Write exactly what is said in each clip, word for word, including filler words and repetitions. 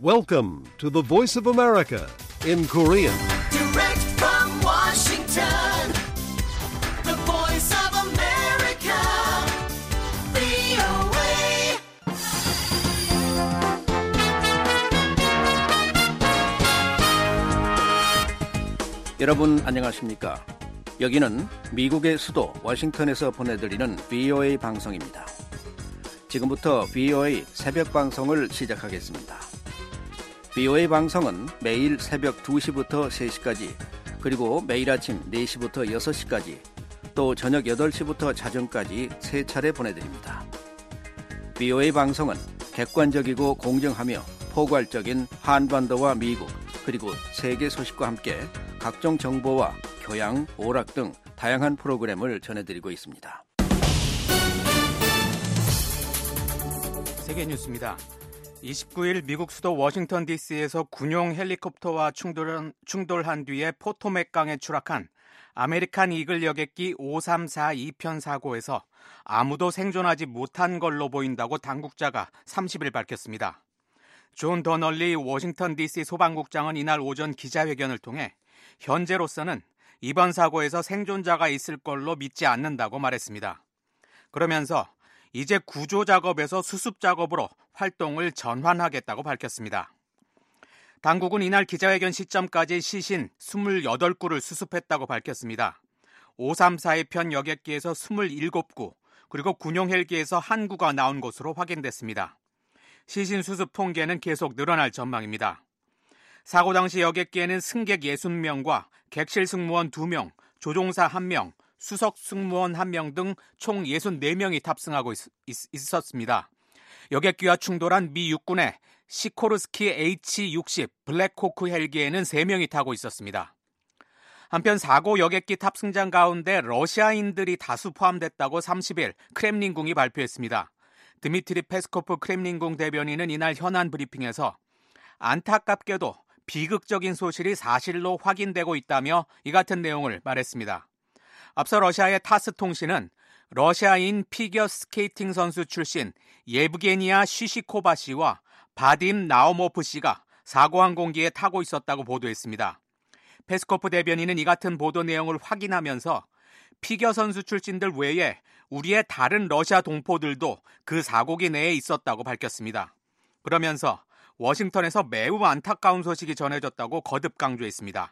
Welcome to the Voice of America in Korean. Direct from Washington, the Voice of America, 브이오에이. 여러분 안녕하십니까? 여기는 미국의 수도 워싱턴에서 보내드리는 브이오에이 방송입니다. 지금부터 브이오에이 새벽 방송을 시작하겠습니다. 브이오에이 방송은 매일 새벽 두 시부터 세 시까지, 그리고 매일 아침 네 시부터 여섯 시까지, 또 저녁 여덟 시부터 자정까지 세 차례 보내드립니다. 브이오에이 방송은 객관적이고 공정하며 포괄적인 한반도와 미국, 그리고 세계 소식과 함께 각종 정보와 교양, 오락 등 다양한 프로그램을 전해드리고 있습니다. 세계 뉴스입니다. 이십구 일 미국 수도 워싱턴 디씨에서 군용 헬리콥터와 충돌한, 충돌한 뒤에 포토맥 강에 추락한 아메리칸 이글 여객기 오삼사이 편 사고에서 아무도 생존하지 못한 걸로 보인다고 당국자가 삼십 일 밝혔습니다. 존 더널리 워싱턴 디씨 소방국장은 이날 오전 기자회견을 통해 현재로서는 이번 사고에서 생존자가 있을 걸로 믿지 않는다고 말했습니다. 그러면서 이제 구조 작업에서 수습 작업으로 활동을 전환하겠다고 밝혔습니다. 당국은 이날 기자회견 시점까지 시신 이십팔 구를 수습했다고 밝혔습니다. 오삼사이 편 여객기에서 이십칠 구, 그리고 군용 헬기에서 한 구가 나온 것으로 확인됐습니다. 시신 수습 통계는 계속 늘어날 전망입니다. 사고 당시 여객기에는 승객 육십 명과 객실 승무원 두 명, 조종사 한 명, 수석 승무원 한 명 등 총 육십사 명이 탑승하고 있, 있, 있었습니다. 여객기와 충돌한 미 육군의 시코르스키 에이치 육십 블랙호크 헬기에는 세 명이 타고 있었습니다. 한편 사고 여객기 탑승자 가운데 러시아인들이 다수 포함됐다고 삼십 일 크렘린궁이 발표했습니다. 드미트리 페스코프 크렘린궁 대변인은 이날 현안 브리핑에서 안타깝게도 비극적인 소식이 사실로 확인되고 있다며 이 같은 내용을 말했습니다. 앞서 러시아의 타스 통신은 러시아인 피겨 스케이팅 선수 출신 예브게니아 쉬시코바 씨와 바딤 나오모프 씨가 사고 항공기에 타고 있었다고 보도했습니다. 페스코프 대변인은 이 같은 보도 내용을 확인하면서 피겨 선수 출신들 외에 우리의 다른 러시아 동포들도 그 사고기 내에 있었다고 밝혔습니다. 그러면서 워싱턴에서 매우 안타까운 소식이 전해졌다고 거듭 강조했습니다.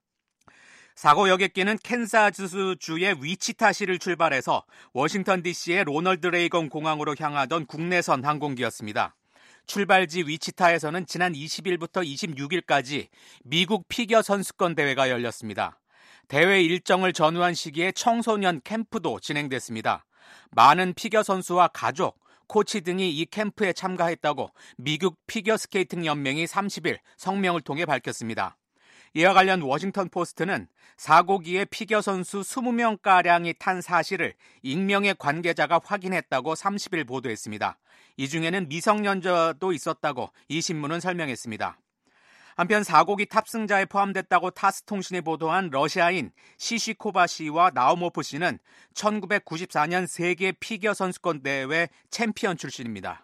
사고 여객기는 캔사스주의 위치타시를 출발해서 워싱턴 디씨의 로널드 레이건 공항으로 향하던 국내선 항공기였습니다. 출발지 위치타에서는 지난 이십 일부터 이십육 일까지 미국 피겨 선수권 대회가 열렸습니다. 대회 일정을 전후한 시기에 청소년 캠프도 진행됐습니다. 많은 피겨 선수와 가족, 코치 등이 이 캠프에 참가했다고 미국 피겨스케이팅 연맹이 삼십 일 성명을 통해 밝혔습니다. 이와 관련 워싱턴 포스트는 사고기에 피겨 선수 이십 명가량이 탄 사실을 익명의 관계자가 확인했다고 삼십 일 보도했습니다. 이 중에는 미성년자도 있었다고 이 신문은 설명했습니다. 한편 사고기 탑승자에 포함됐다고 타스 통신이 보도한 러시아인 시시코바 씨와 나오모프 씨는 천구백구십사 년 세계 피겨 선수권 대회 챔피언 출신입니다.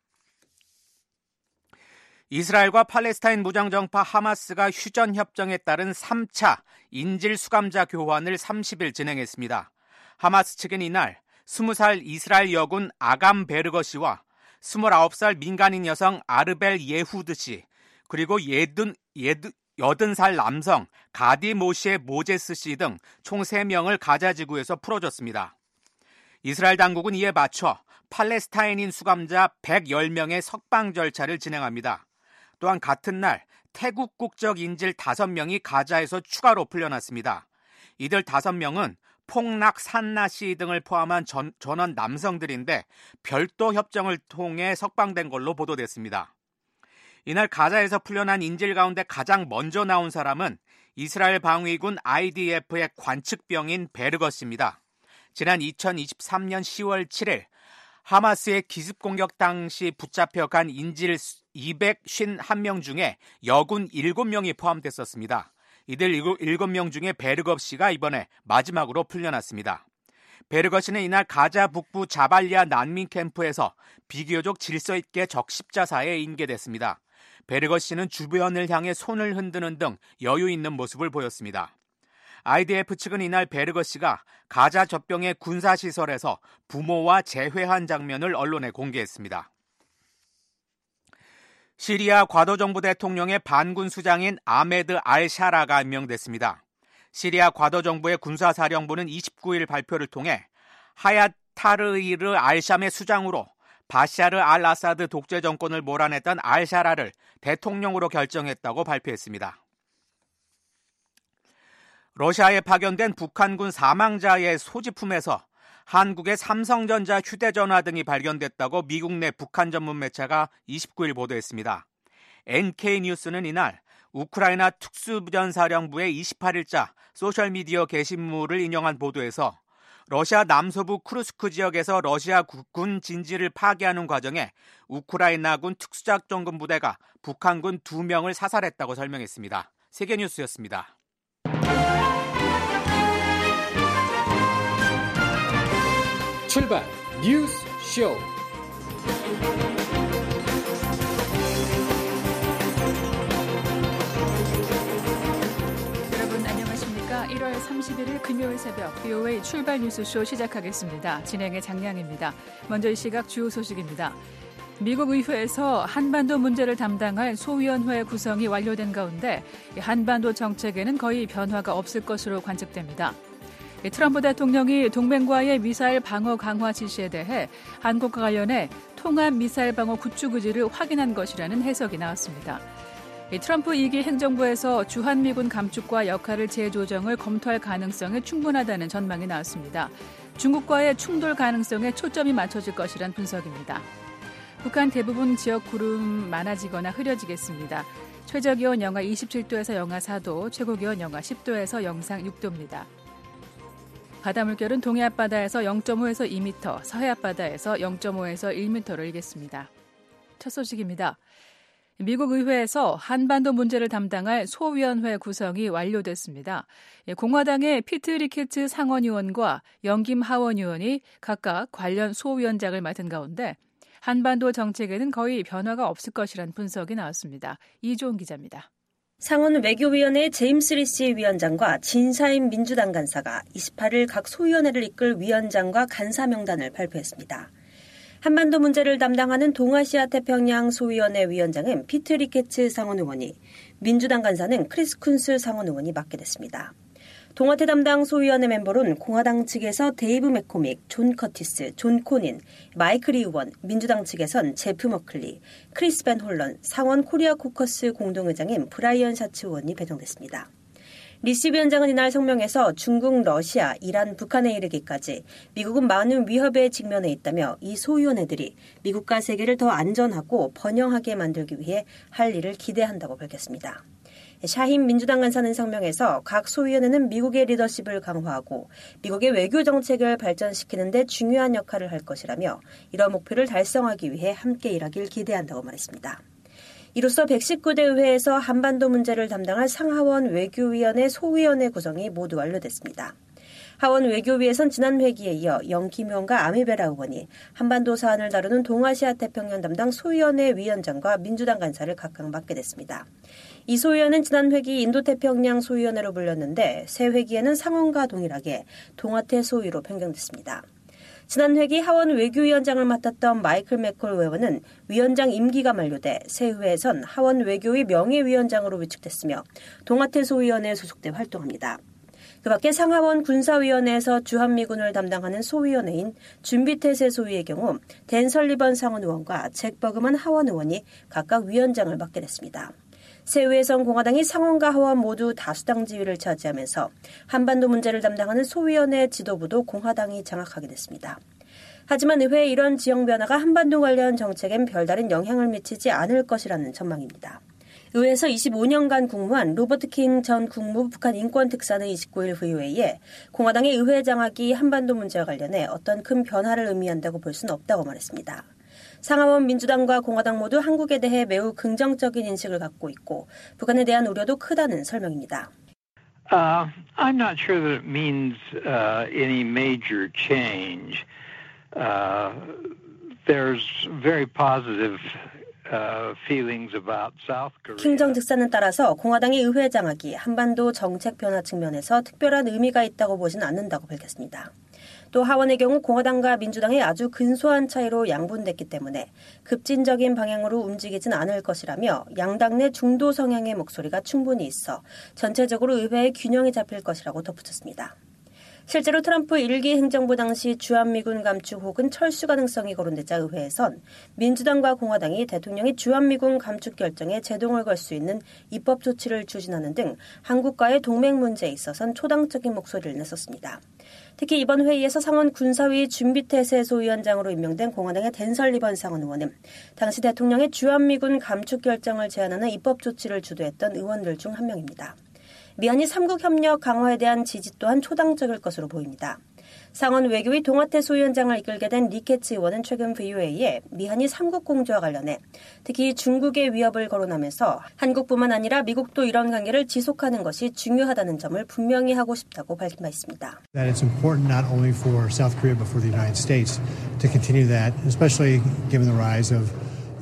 이스라엘과 팔레스타인 무장정파 하마스가 휴전협정에 따른 삼 차 인질 수감자 교환을 삼십 일 진행했습니다. 하마스 측은 이날 스무 살 이스라엘 여군 아감 베르거 씨와 스물아홉 살 민간인 여성 아르벨 예후드 씨, 그리고 예든, 예드, 여든 살 남성 가디 모시에 모제스 씨 등 총 세 명을 가자지구에서 풀어줬습니다. 이스라엘 당국은 이에 맞춰 팔레스타인인 수감자 백십 명의 석방 절차를 진행합니다. 또한 같은 날 태국 국적 인질 다섯 명이 가자에서 추가로 풀려났습니다. 이들 다섯 명은 폭락 산나 씨 등을 포함한 전, 전원 남성들인데 별도 협정을 통해 석방된 걸로 보도됐습니다. 이날 가자에서 풀려난 인질 가운데 가장 먼저 나온 사람은 이스라엘 방위군 아이디에프의 관측병인 베르거 씨입니다. 지난 이천이십삼 년 시월 칠 일 하마스의 기습 공격 당시 붙잡혀간 인질 이백오십일 명 중에 여군 일곱 명이 포함됐었습니다. 이들 일곱 명 중에 베르거 씨가 이번에 마지막으로 풀려났습니다. 베르거 씨는 이날 가자 북부 자발리아 난민 캠프에서 비교적 질서 있게 적십자사에 인계됐습니다. 베르거 씨는 주변을 향해 손을 흔드는 등 여유 있는 모습을 보였습니다. 아이디에프 측은 이날 베르거 씨가 가자 젖병의 군사시설에서 부모와 재회한 장면을 언론에 공개했습니다. 시리아 과도정부 대통령의 반군 수장인 아메드 알-샤라가 임명됐습니다. 시리아 과도정부의 군사사령부는 이십구 일 발표를 통해 하얏 타르이르 알샴의 수장으로 바샤르 알-아사드 독재 정권을 몰아냈던 알-샤라를 대통령으로 결정했다고 발표했습니다. 러시아에 파견된 북한군 사망자의 소지품에서 한국의 삼성전자 휴대전화 등이 발견됐다고 미국 내 북한 전문 매체가 이십구 일 보도했습니다. 엔케이뉴스는 이날 우크라이나 특수부전사령부의 이십팔 일자 소셜미디어 게시물을 인용한 보도에서 러시아 남서부 쿠르스크 지역에서 러시아 군 진지를 파괴하는 과정에 우크라이나군 특수작전군 부대가 북한군 두 명을 사살했다고 설명했습니다. 세계뉴스였습니다. 출발 뉴스 쇼. 여러분 안녕하십니까? 일월 삼십일일 금요일 새벽 비오에이 출발 뉴스쇼 시작하겠습니다. 진행의 장량입니다. 먼저 이 시각 주요 소식입니다. 미국 의회에서 한반도 문제를 담당할 소위원회 구성이 완료된 가운데 한반도 정책에는 거의 변화가 없을 것으로 관측됩니다. 트럼프 대통령이 동맹과의 미사일 방어 강화 지시에 대해 한국과 관련해 통합 미사일 방어 구축 의지를 확인한 것이라는 해석이 나왔습니다. 트럼프 이 기 행정부에서 주한미군 감축과 역할을 재조정을 검토할 가능성이 충분하다는 전망이 나왔습니다. 중국과의 충돌 가능성에 초점이 맞춰질 것이란 분석입니다. 북한 대부분 지역 구름 많아지거나 흐려지겠습니다. 최저기온 영하 이십칠 도에서 영하 사 도, 최고기온 영하 십 도에서 영상 육 도입니다. 바다 물결은 동해 앞바다에서 영 점 오에서 이 미터, 서해 앞바다에서 영 점 오에서 일 미터를 일겠습니다. 첫 소식입니다. 미국 의회에서 한반도 문제를 담당할 소위원회 구성이 완료됐습니다. 공화당의 피트 리케츠 상원의원과 영김 하원의원이 각각 관련 소위원장을 맡은 가운데 한반도 정책에는 거의 변화가 없을 것이란 분석이 나왔습니다. 이조은 기자입니다. 상원 외교위원회 제임스 리시 위원장과 진사임 민주당 간사가 이십팔 일 각 소위원회를 이끌 위원장과 간사 명단을 발표했습니다. 한반도 문제를 담당하는 동아시아 태평양 소위원회 위원장은 피트 리케츠 상원 의원이, 민주당 간사는 크리스 쿤스 상원 의원이 맡게 됐습니다. 동아태 담당 소위원회 멤버로는 공화당 측에서 데이브 맥코믹, 존 커티스, 존 코닌, 마이클 이 의원, 민주당 측에선 제프 머클리, 크리스 벤 홀런, 상원 코리아 코커스 공동의장인 브라이언 샤츠 의원이 배정됐습니다. 리시 위원장은 이날 성명에서 중국, 러시아, 이란, 북한에 이르기까지 미국은 많은 위협에 직면해 있다며 이 소위원회들이 미국과 세계를 더 안전하고 번영하게 만들기 위해 할 일을 기대한다고 밝혔습니다. 샤힌 민주당 간사는 성명에서 각 소위원회는 미국의 리더십을 강화하고 미국의 외교 정책을 발전시키는 데 중요한 역할을 할 것이라며 이런 목표를 달성하기 위해 함께 일하길 기대한다고 말했습니다. 이로써 백십구 대 의회에서 한반도 문제를 담당할 상하원 외교위원회 소위원회 구성이 모두 완료됐습니다. 하원 외교위에선 지난 회기에 이어 영김 의원과 아미베라 의원이 한반도 사안을 다루는 동아시아 태평양 담당 소위원회 위원장과 민주당 간사를 각각 맡게 됐습니다. 이 소위원회는 지난 회기 인도태평양 소위원회로 불렸는데 새 회기에는 상원과 동일하게 동아태 소위로 변경됐습니다. 지난 회기 하원 외교위원장을 맡았던 마이클 맥콜 의원은 위원장 임기가 만료돼 새 회에선 하원 외교위 명예위원장으로 위촉됐으며 동아태 소위원회에 소속돼 활동합니다. 그 밖에 상하원 군사위원회에서 주한미군을 담당하는 소위원회인 준비태세 소위의 경우 댄 설리번 상원 의원과 잭 버그만 하원 의원이 각각 위원장을 맡게 됐습니다. 새 의회에선 공화당이 상원과 하원 모두 다수당 지위를 차지하면서 한반도 문제를 담당하는 소위원회 지도부도 공화당이 장악하게 됐습니다. 하지만 의회의 이런 지형 변화가 한반도 관련 정책엔 별다른 영향을 미치지 않을 것이라는 전망입니다. 의회에서 이십오 년간 국무한 로버트 킹 전 국무부 북한 인권특사는 이십구 일 브이오에이에 공화당의 의회 장악이 한반도 문제와 관련해 어떤 큰 변화를 의미한다고 볼 수는 없다고 말했습니다. 상하원 민주당과 공화당 모두 한국에 대해 매우 긍정적인 인식을 갖고 있고 북한에 대한 우려도 크다는 설명입니다. Uh, I'm not sure that it means uh, any major change. Uh, there's very positive uh, feelings about South Korea. 킹정 직사는 따라서 공화당의 의회 장악이 한반도 정책 변화 측면에서 특별한 의미가 있다고 보진 않는다고 밝혔습니다. 또 하원의 경우 공화당과 민주당이 아주 근소한 차이로 양분됐기 때문에 급진적인 방향으로 움직이진 않을 것이라며 양당 내 중도 성향의 목소리가 충분히 있어 전체적으로 의회의 균형이 잡힐 것이라고 덧붙였습니다. 실제로 트럼프 일기 행정부 당시 주한미군 감축 혹은 철수 가능성이 거론되자 의회에선 민주당과 공화당이 대통령이 주한미군 감축 결정에 제동을 걸 수 있는 입법 조치를 추진하는 등 한국과의 동맹 문제에 있어선 초당적인 목소리를 냈었습니다. 특히 이번 회의에서 상원 군사위 준비태세소위원장으로 임명된 공화당의 댄 설리번 상원 의원은 당시 대통령의 주한미군 감축 결정을 제안하는 입법 조치를 주도했던 의원들 중 한 명입니다. 미한이 삼국 협력 강화에 대한 지지 또한 초당적일 것으로 보입니다. 상원 외교위 동아태 소위원장을 이끌게 된 리케츠 의원은 최근 브이오에이에 미한이 삼국 공조와 관련해 특히 중국의 위협을 거론하면서 한국뿐만 아니라 미국도 이런 관계를 지속하는 것이 중요하다는 점을 분명히 하고 싶다고 밝힌 바 있습니다. That it's important not only for South Korea but for the United States to continue that, especially given the rise of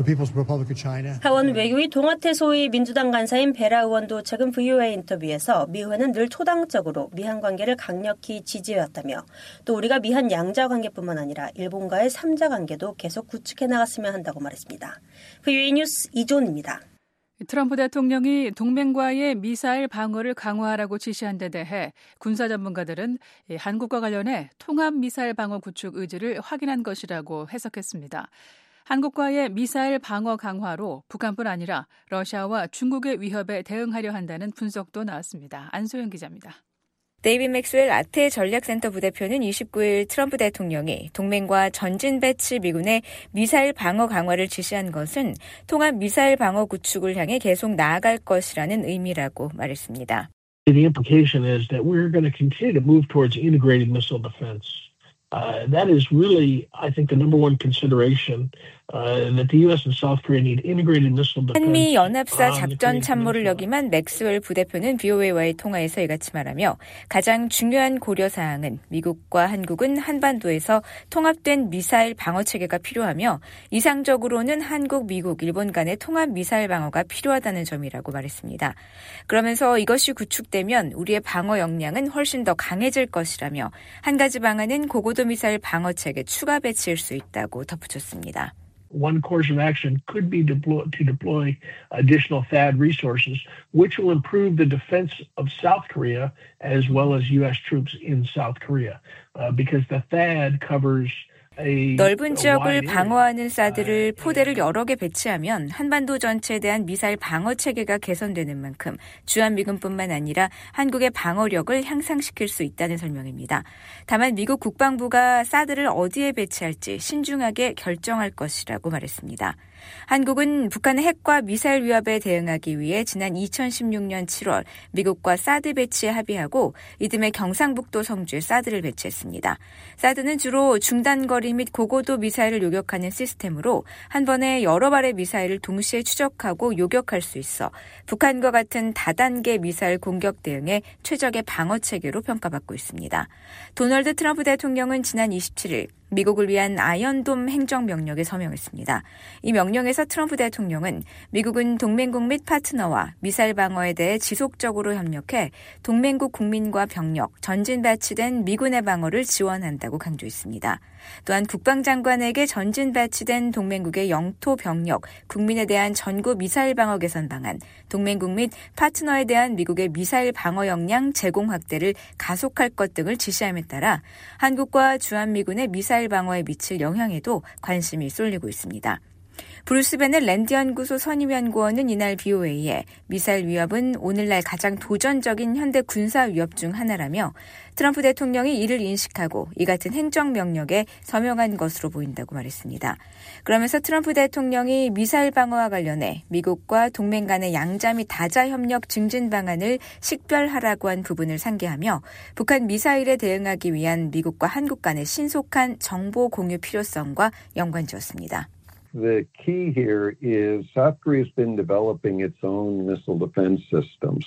하원 외교위 동아태 소위 민주당 간사인 베라 의원도 최근 브이오에이 인터뷰에서 미 의회는 늘 초당적으로 미한 관계를 강력히 지지해왔다며 또 우리가 미한 양자 관계뿐만 아니라 일본과의 삼자 관계도 계속 구축해 나갔으면 한다고 말했습니다. 브이오에이 뉴스 이존입니다. 트럼프 대통령이 동맹과의 미사일 방어를 강화하라고 지시한 데 대해 군사 전문가들은 한국과 관련해 통합 미사일 방어 구축 의지를 확인한 것이라고 해석했습니다. 한국과의 미사일 방어 강화로 북한뿐 아니라 러시아와 중국의 위협에 대응하려 한다는 분석도 나왔습니다. 안소영 기자입니다. 데이빗 맥스웰 아태 전략센터 부대표는 이십구일 트럼프 대통령이 동맹과 전진 배치 미군의 미사일 방어 강화를 지시한 것은 통합 미사일 방어 구축을 향해 계속 나아갈 것이라는 의미라고 말했습니다. The implication is that we're going to continue to move towards integrated missile defense. Uh, that is really, I think, the number one consideration uh, that the U S and South Korea need integrated missile defense. 한미 연합사 작전 참모를 역임한 맥스웰 부대표는 브이오에이와의 통화에서 이같이 말하며 가장 중요한 고려 사항은 미국과 한국은 한반도에서 통합된 미사일 방어 체계가 필요하며 이상적으로는 한국, 미국, 일본 간의 통합 미사일 방어가 필요하다는 점이라고 말했습니다. 그러면서 이것이 구축되면 우리의 방어 역량은 훨씬 더 강해질 것이라며 한 가지 방안은 고고도 미사일 방어 체계 추가 배치일 수 있다고 덧붙였습니다. One course of action could be deploy, to deploy additional THAAD resources, which will improve the defense of South Korea as well as U S troops in South Korea, uh, because the THAAD covers 넓은 지역을 방어하는 사드를 포대를 여러 개 배치하면 한반도 전체에 대한 미사일 방어 체계가 개선되는 만큼 주한미군뿐만 아니라 한국의 방어력을 향상시킬 수 있다는 설명입니다. 다만 미국 국방부가 사드를 어디에 배치할지 신중하게 결정할 것이라고 말했습니다. 한국은 북한의 핵과 미사일 위협에 대응하기 위해 지난 이천십육년 칠월 미국과 사드 배치에 합의하고 이듬해 경상북도 성주에 사드를 배치했습니다. 사드는 주로 중단거리 및 고고도 미사일을 요격하는 시스템으로 한 번에 여러 발의 미사일을 동시에 추적하고 요격할 수 있어 북한과 같은 다단계 미사일 공격 대응에 최적의 방어 체계로 평가받고 있습니다. 도널드 트럼프 대통령은 지난 이십칠일 미국을 위한 아이언돔 행정명령에 서명했습니다. 이 명령에서 트럼프 대통령은 미국은 동맹국 및 파트너와 미사일 방어에 대해 지속적으로 협력해 동맹국 국민과 병력, 전진 배치된 미군의 방어를 지원한다고 강조했습니다. 또한 국방장관에게 전진 배치된 동맹국의 영토 병력, 국민에 대한 전구 미사일 방어 개선 방안, 동맹국 및 파트너에 대한 미국의 미사일 방어 역량 제공 확대를 가속할 것 등을 지시함에 따라 한국과 주한미군의 미사일 방어에 미칠 영향에도 관심이 쏠리고 있습니다. 브루스 베넷 랜드 연구소 선임 연구원은 이날 브이오에이에 미사일 위협은 오늘날 가장 도전적인 현대 군사 위협 중 하나라며 트럼프 대통령이 이를 인식하고 이 같은 행정명령에 서명한 것으로 보인다고 말했습니다. 그러면서 트럼프 대통령이 미사일 방어와 관련해 미국과 동맹 간의 양자 및 다자 협력 증진 방안을 식별하라고 한 부분을 상기하며 북한 미사일에 대응하기 위한 미국과 한국 간의 신속한 정보 공유 필요성과 연관지었습니다. The key here is South Korea's been developing its own missile defense systems.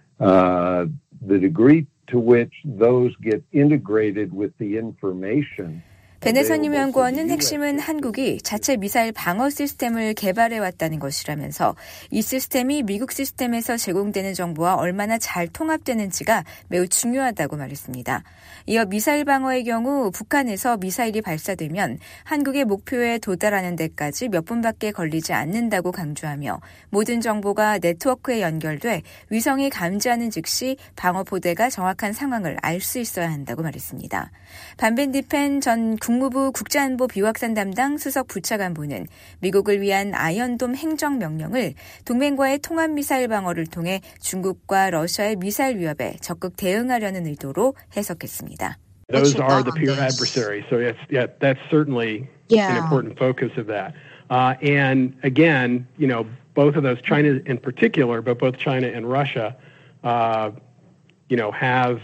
Uh, the degree to which those get integrated with the information 베네서님 연구원은 핵심은 한국이 자체 미사일 방어 시스템을 개발해왔다는 것이라면서 이 시스템이 미국 시스템에서 제공되는 정보와 얼마나 잘 통합되는지가 매우 중요하다고 말했습니다. 이어 미사일 방어의 경우 북한에서 미사일이 발사되면 한국의 목표에 도달하는 데까지 몇 분밖에 걸리지 않는다고 강조하며 모든 정보가 네트워크에 연결돼 위성이 감지하는 즉시 방어포대가 정확한 상황을 알 수 있어야 한다고 말했습니다. 반벤디펜 전 국무부 국제안보 비확산 담당 수석 부차관보는 미국을 위한 아이언돔 행정명령을 동맹과의 통합미사일 방어를 통해 중국과 러시아의 미사일 위협에 적극 대응하려는 의도로 해석했습니다. Those are the peer adversaries. So yes, yeah, that's certainly yeah. an important focus of that. Uh, and again, you know, both of those, China in particular, but both China and Russia, uh, you know, have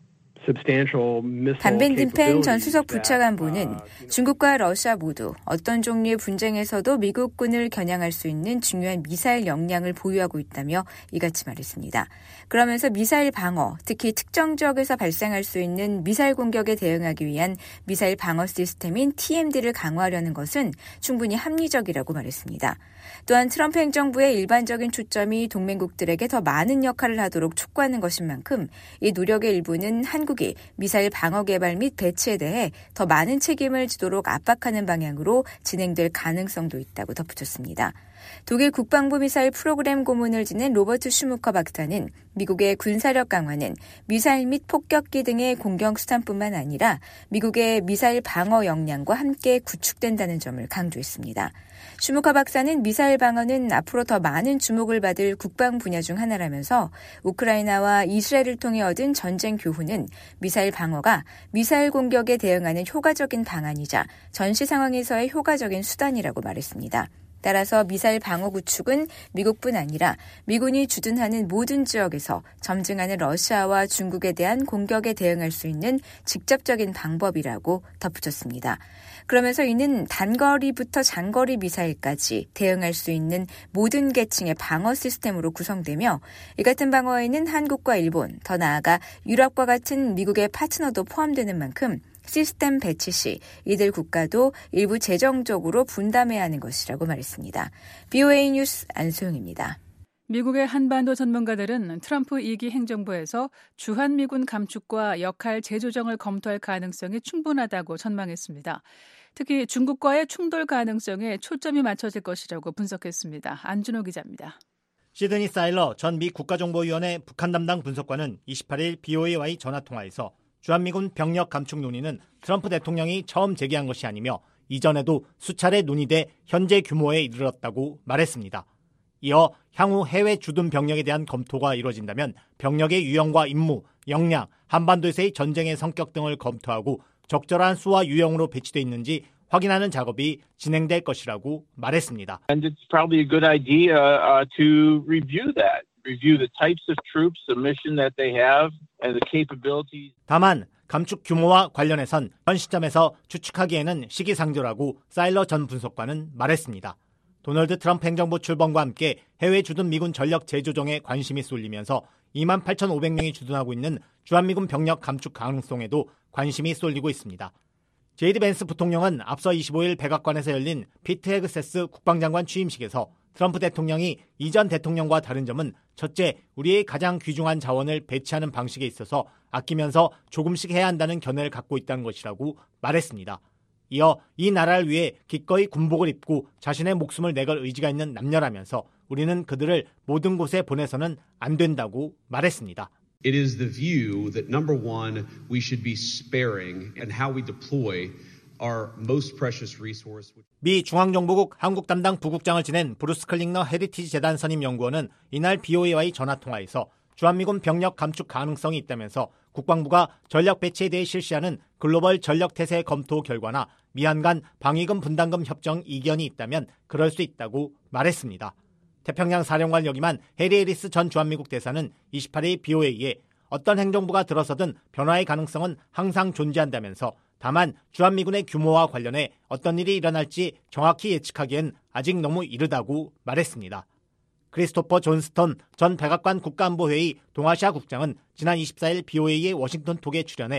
반벤딘펜 전 수석 부차관보는 중국과 러시아 모두 어떤 종류의 분쟁에서도 미국군을 겨냥할 수 있는 중요한 미사일 역량을 보유하고 있다며 이같이 말했습니다. 그러면서 미사일 방어, 특히 특정 지역에서 발생할 수 있는 미사일 공격에 대응하기 위한 미사일 방어 시스템인 티엠디를 강화하려는 것은 충분히 합리적이라고 말했습니다. 또한 트럼프 행정부의 일반적인 초점이 동맹국들에게 더 많은 역할을 하도록 촉구하는 것인 만큼 이 노력의 일부는 한국이 미사일 방어 개발 및 배치에 대해 더 많은 책임을 지도록 압박하는 방향으로 진행될 가능성도 있다고 덧붙였습니다. 독일 국방부 미사일 프로그램 고문을 지낸 로버트 슈무커 박사는 미국의 군사력 강화는 미사일 및 폭격기 등의 공격 수단뿐만 아니라 미국의 미사일 방어 역량과 함께 구축된다는 점을 강조했습니다. 슈무커 박사는 미사일 방어는 앞으로 더 많은 주목을 받을 국방 분야 중 하나라면서 우크라이나와 이스라엘을 통해 얻은 전쟁 교훈은 미사일 방어가 미사일 공격에 대응하는 효과적인 방안이자 전시 상황에서의 효과적인 수단이라고 말했습니다. 따라서 미사일 방어 구축은 미국뿐 아니라 미군이 주둔하는 모든 지역에서 점증하는 러시아와 중국에 대한 공격에 대응할 수 있는 직접적인 방법이라고 덧붙였습니다. 그러면서 이는 단거리부터 장거리 미사일까지 대응할 수 있는 모든 계층의 방어 시스템으로 구성되며 이 같은 방어에는 한국과 일본, 더 나아가 유럽과 같은 미국의 파트너도 포함되는 만큼 시스템 배치 시 이들 국가도 일부 재정적으로 분담해야 하는 것이라고 말했습니다. 비오에이 뉴스 안소영입니다. 미국의 한반도 전문가들은 트럼프 이 기 행정부에서 주한미군 감축과 역할 재조정을 검토할 가능성이 충분하다고 전망했습니다. 특히 중국과의 충돌 가능성에 초점이 맞춰질 것이라고 분석했습니다. 안준호 기자입니다. 시드니 사일러 전 미 국가정보위원회 북한 담당 분석관은 이십팔 일 비오에이와의 전화통화에서 주한미군 병력 감축 논의는 트럼프 대통령이 처음 제기한 것이 아니며 이전에도 수차례 논의돼 현재 규모에 이르렀다고 말했습니다. 이어 향후 해외 주둔 병력에 대한 검토가 이루어진다면 병력의 유형과 임무, 역량, 한반도에서의 전쟁의 성격 등을 검토하고 적절한 수와 유형으로 배치되어 있는지 확인하는 작업이 진행될 것이라고 말했습니다. And it's probably a good idea uh, to review that. Review the types of troops, the mission that they have, and the capabilities. 다만 감축 규모와 관련해선 현 시점에서 추측하기에는 시기상조라고 사일러 전 분석관은 말했습니다. 도널드 트럼프 행정부 출범과 함께 해외 주둔 미군 전력 재조정에 관심이 쏠리면서 이만 팔천오백 명이 주둔하고 있는 주한미군 병력 감축 가능성에도 관심이 쏠리고 있습니다. 제이디 벤스 부통령은 앞서 이십오 일 백악관에서 열린 피트 헤그세스 국방장관 취임식에서 트럼프 대통령이 이전 대통령과 다른 점은 첫째, 우리의 가장 귀중한 자원을 배치하는 방식에 있어서 아끼면서 조금씩 해야 한다는 견해를 갖고 있다는 것이라고 말했습니다. 이어 이 나라를 위해 기꺼이 군복을 입고 자신의 목숨을 내걸 의지가 있는 남녀라면서 우리는 그들을 모든 곳에 보내서는 안 된다고 말했습니다. It is the view that number one, we should be sparing in how we deploy our most precious resource. 미 중앙정보국 한국 담당 부국장을 지낸 브루스 클링너 헤리티지 재단 선임 연구원은 이날 비오에이와의 전화통화에서 주한미군 병력 감축 가능성이 있다면서 국방부가 전력 배치에 대해 실시하는 글로벌 전력 태세 검토 결과나 미한 간 방위금 분담금 협정 이견이 있다면 그럴 수 있다고 말했습니다. 태평양 사령관 역임한 해리 해리스 전 주한미국 대사는 이십팔 일 비오에이에 어떤 행정부가 들어서든 변화의 가능성은 항상 존재한다면서 다만 주한미군의 규모와 관련해 어떤 일이 일어날지 정확히 예측하기엔 아직 너무 이르다고 말했습니다. 크리스토퍼 존스턴 전 백악관 국가안보회의 동아시아 국장은 지난 이십사 일 비오에이의 워싱턴 톡에 출연해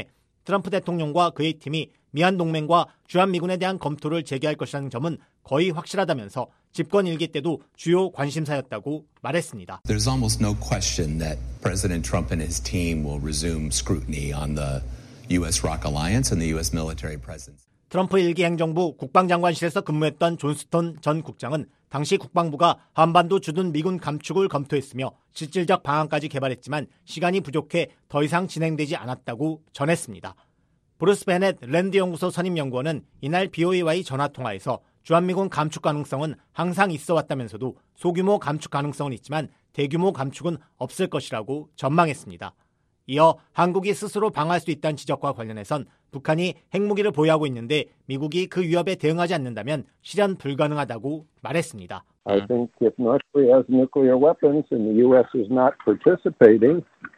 트럼프 대통령과 그의 팀이 미한 동맹과 주한미군에 대한 검토를 재개할 것이라는 점은 거의 확실하다면서 집권 일기 때도 주요 관심사였다고 말했습니다. There's almost no question that President Trump and his team will resume scrutiny on the U S-ROK alliance and the U S military presence. 트럼프 일기 행정부 국방장관실에서 근무했던 존 스톤 전 국장은 당시 국방부가 한반도 주둔 미군 감축을 검토했으며 실질적 방안까지 개발했지만 시간이 부족해 더 이상 진행되지 않았다고 전했습니다. 브루스 베넷 랜드 연구소 선임 연구원은 이날 비오이와의 전화통화에서 주한미군 감축 가능성은 항상 있어 왔다면서도 소규모 감축 가능성은 있지만 대규모 감축은 없을 것이라고 전망했습니다. 이어 한국이 스스로 방어할 수 있다는 지적과 관련해선 북한이 핵무기를 보유하고 있는데 미국이 그 위협에 대응하지 않는다면 실현 불가능하다고 말했습니다. I think if North Korea has nuclear weapons and the U S is not participating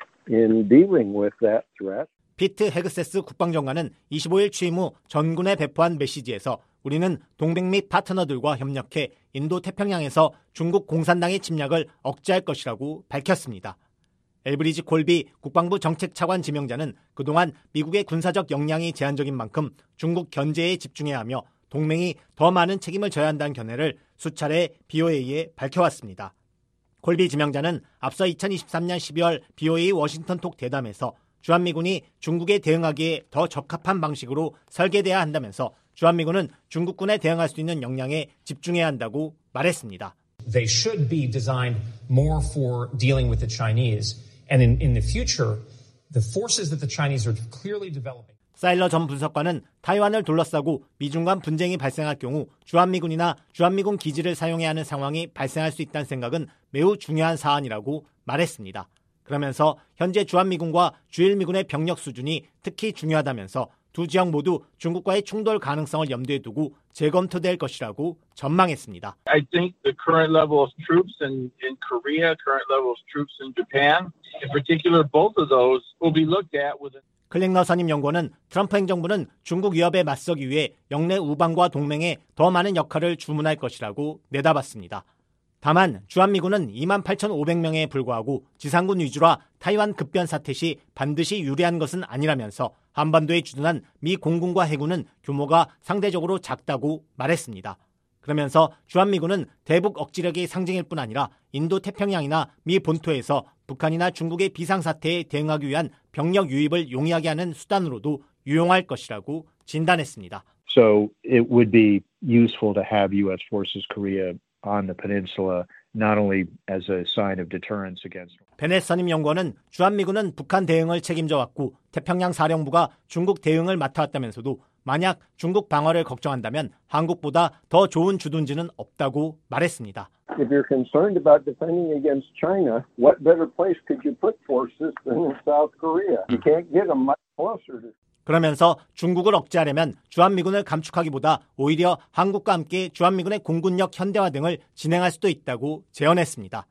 in dealing with that threat. 피트 헤그세스 국방장관은 이십오일 취임 후 전군에 배포한 메시지에서 우리는 동맹 및 파트너들과 협력해 인도 태평양에서 중국 공산당의 침략을 억제할 것이라고 밝혔습니다. 엘브리지 콜비 국방부 정책차관 지명자는 그동안 미국의 군사적 역량이 제한적인 만큼 중국 견제에 집중해야 하며 동맹이 더 많은 책임을 져야 한다는 견해를 수차례 비오에이에 밝혀왔습니다. 콜비 지명자는 앞서 이천이십삼년 십이월 비오에이 워싱턴 톡 대담에서 주한미군이 중국에 대응하기에 더 적합한 방식으로 설계돼야 한다면서 주한미군은 중국군에 대응할 수 있는 역량에 집중해야 한다고 말했습니다. They should be designed more for dealing with the Chinese. And in, in the future, the forces that the Chinese are clearly developing. 사일러 전 분석관은 타이완을 둘러싸고 미중 간 분쟁이 발생할 경우 주한미군이나 주한미군 기지를 사용해야 하는 상황이 발생할 수 있다는 생각은 매우 중요한 사안이라고 말했습니다. 그러면서 현재 주한미군과 주일미군의 병력 수준이 특히 중요하다면서 두 지역 모두 중국과의 충돌 가능성을 염두에 두고 재검토될 것이라고 전망했습니다. I think the current level of troops in, in Korea, current level of troops in Japan, in particular, both of those will be looked at with. 클링너 선임 연구원은 트럼프 행정부는 중국 위협에 맞서기 위해 영내 우방과 동맹에 더 많은 역할을 주문할 것이라고 내다봤습니다. 다만 주한미군은 이만 팔천오백 명에 불과하고 지상군 위주라 타이완 급변 사태 시 반드시 유리한 것은 아니라면서 한반도에 주둔한 미 공군과 해군은 규모가 상대적으로 작다고 말했습니다. 그러면서 주한미군은 대북 억지력의 상징일 뿐 아니라 인도 태평양이나 미 본토에서 북한이나 중국의 비상사태에 대응하기 위한 병력 유입을 용이하게 하는 수단으로도 유용할 것이라고 진단했습니다. So it would be useful to have U S forces Korea on the peninsula, not only as a sign of deterrence against. 베넷 선임 연구원은 주한미군은 북한 대응을 책임져 왔고 태평양 사령부가 중국 대응을 맡아왔다면서도 만약 중국 방어를 걱정한다면 한국보다 더 좋은 주둔지는 없다고 말했습니다. If you're concerned about defending against China, what better place could you put forces than in South Korea? You can't get them much closer to. 그러면서 중국을 억제하려면 주한미군을 감축하기보다 오히려 한국과 함께 주한미군의 공군력 현대화 등을 진행할 수도 있다고 제언했습니다.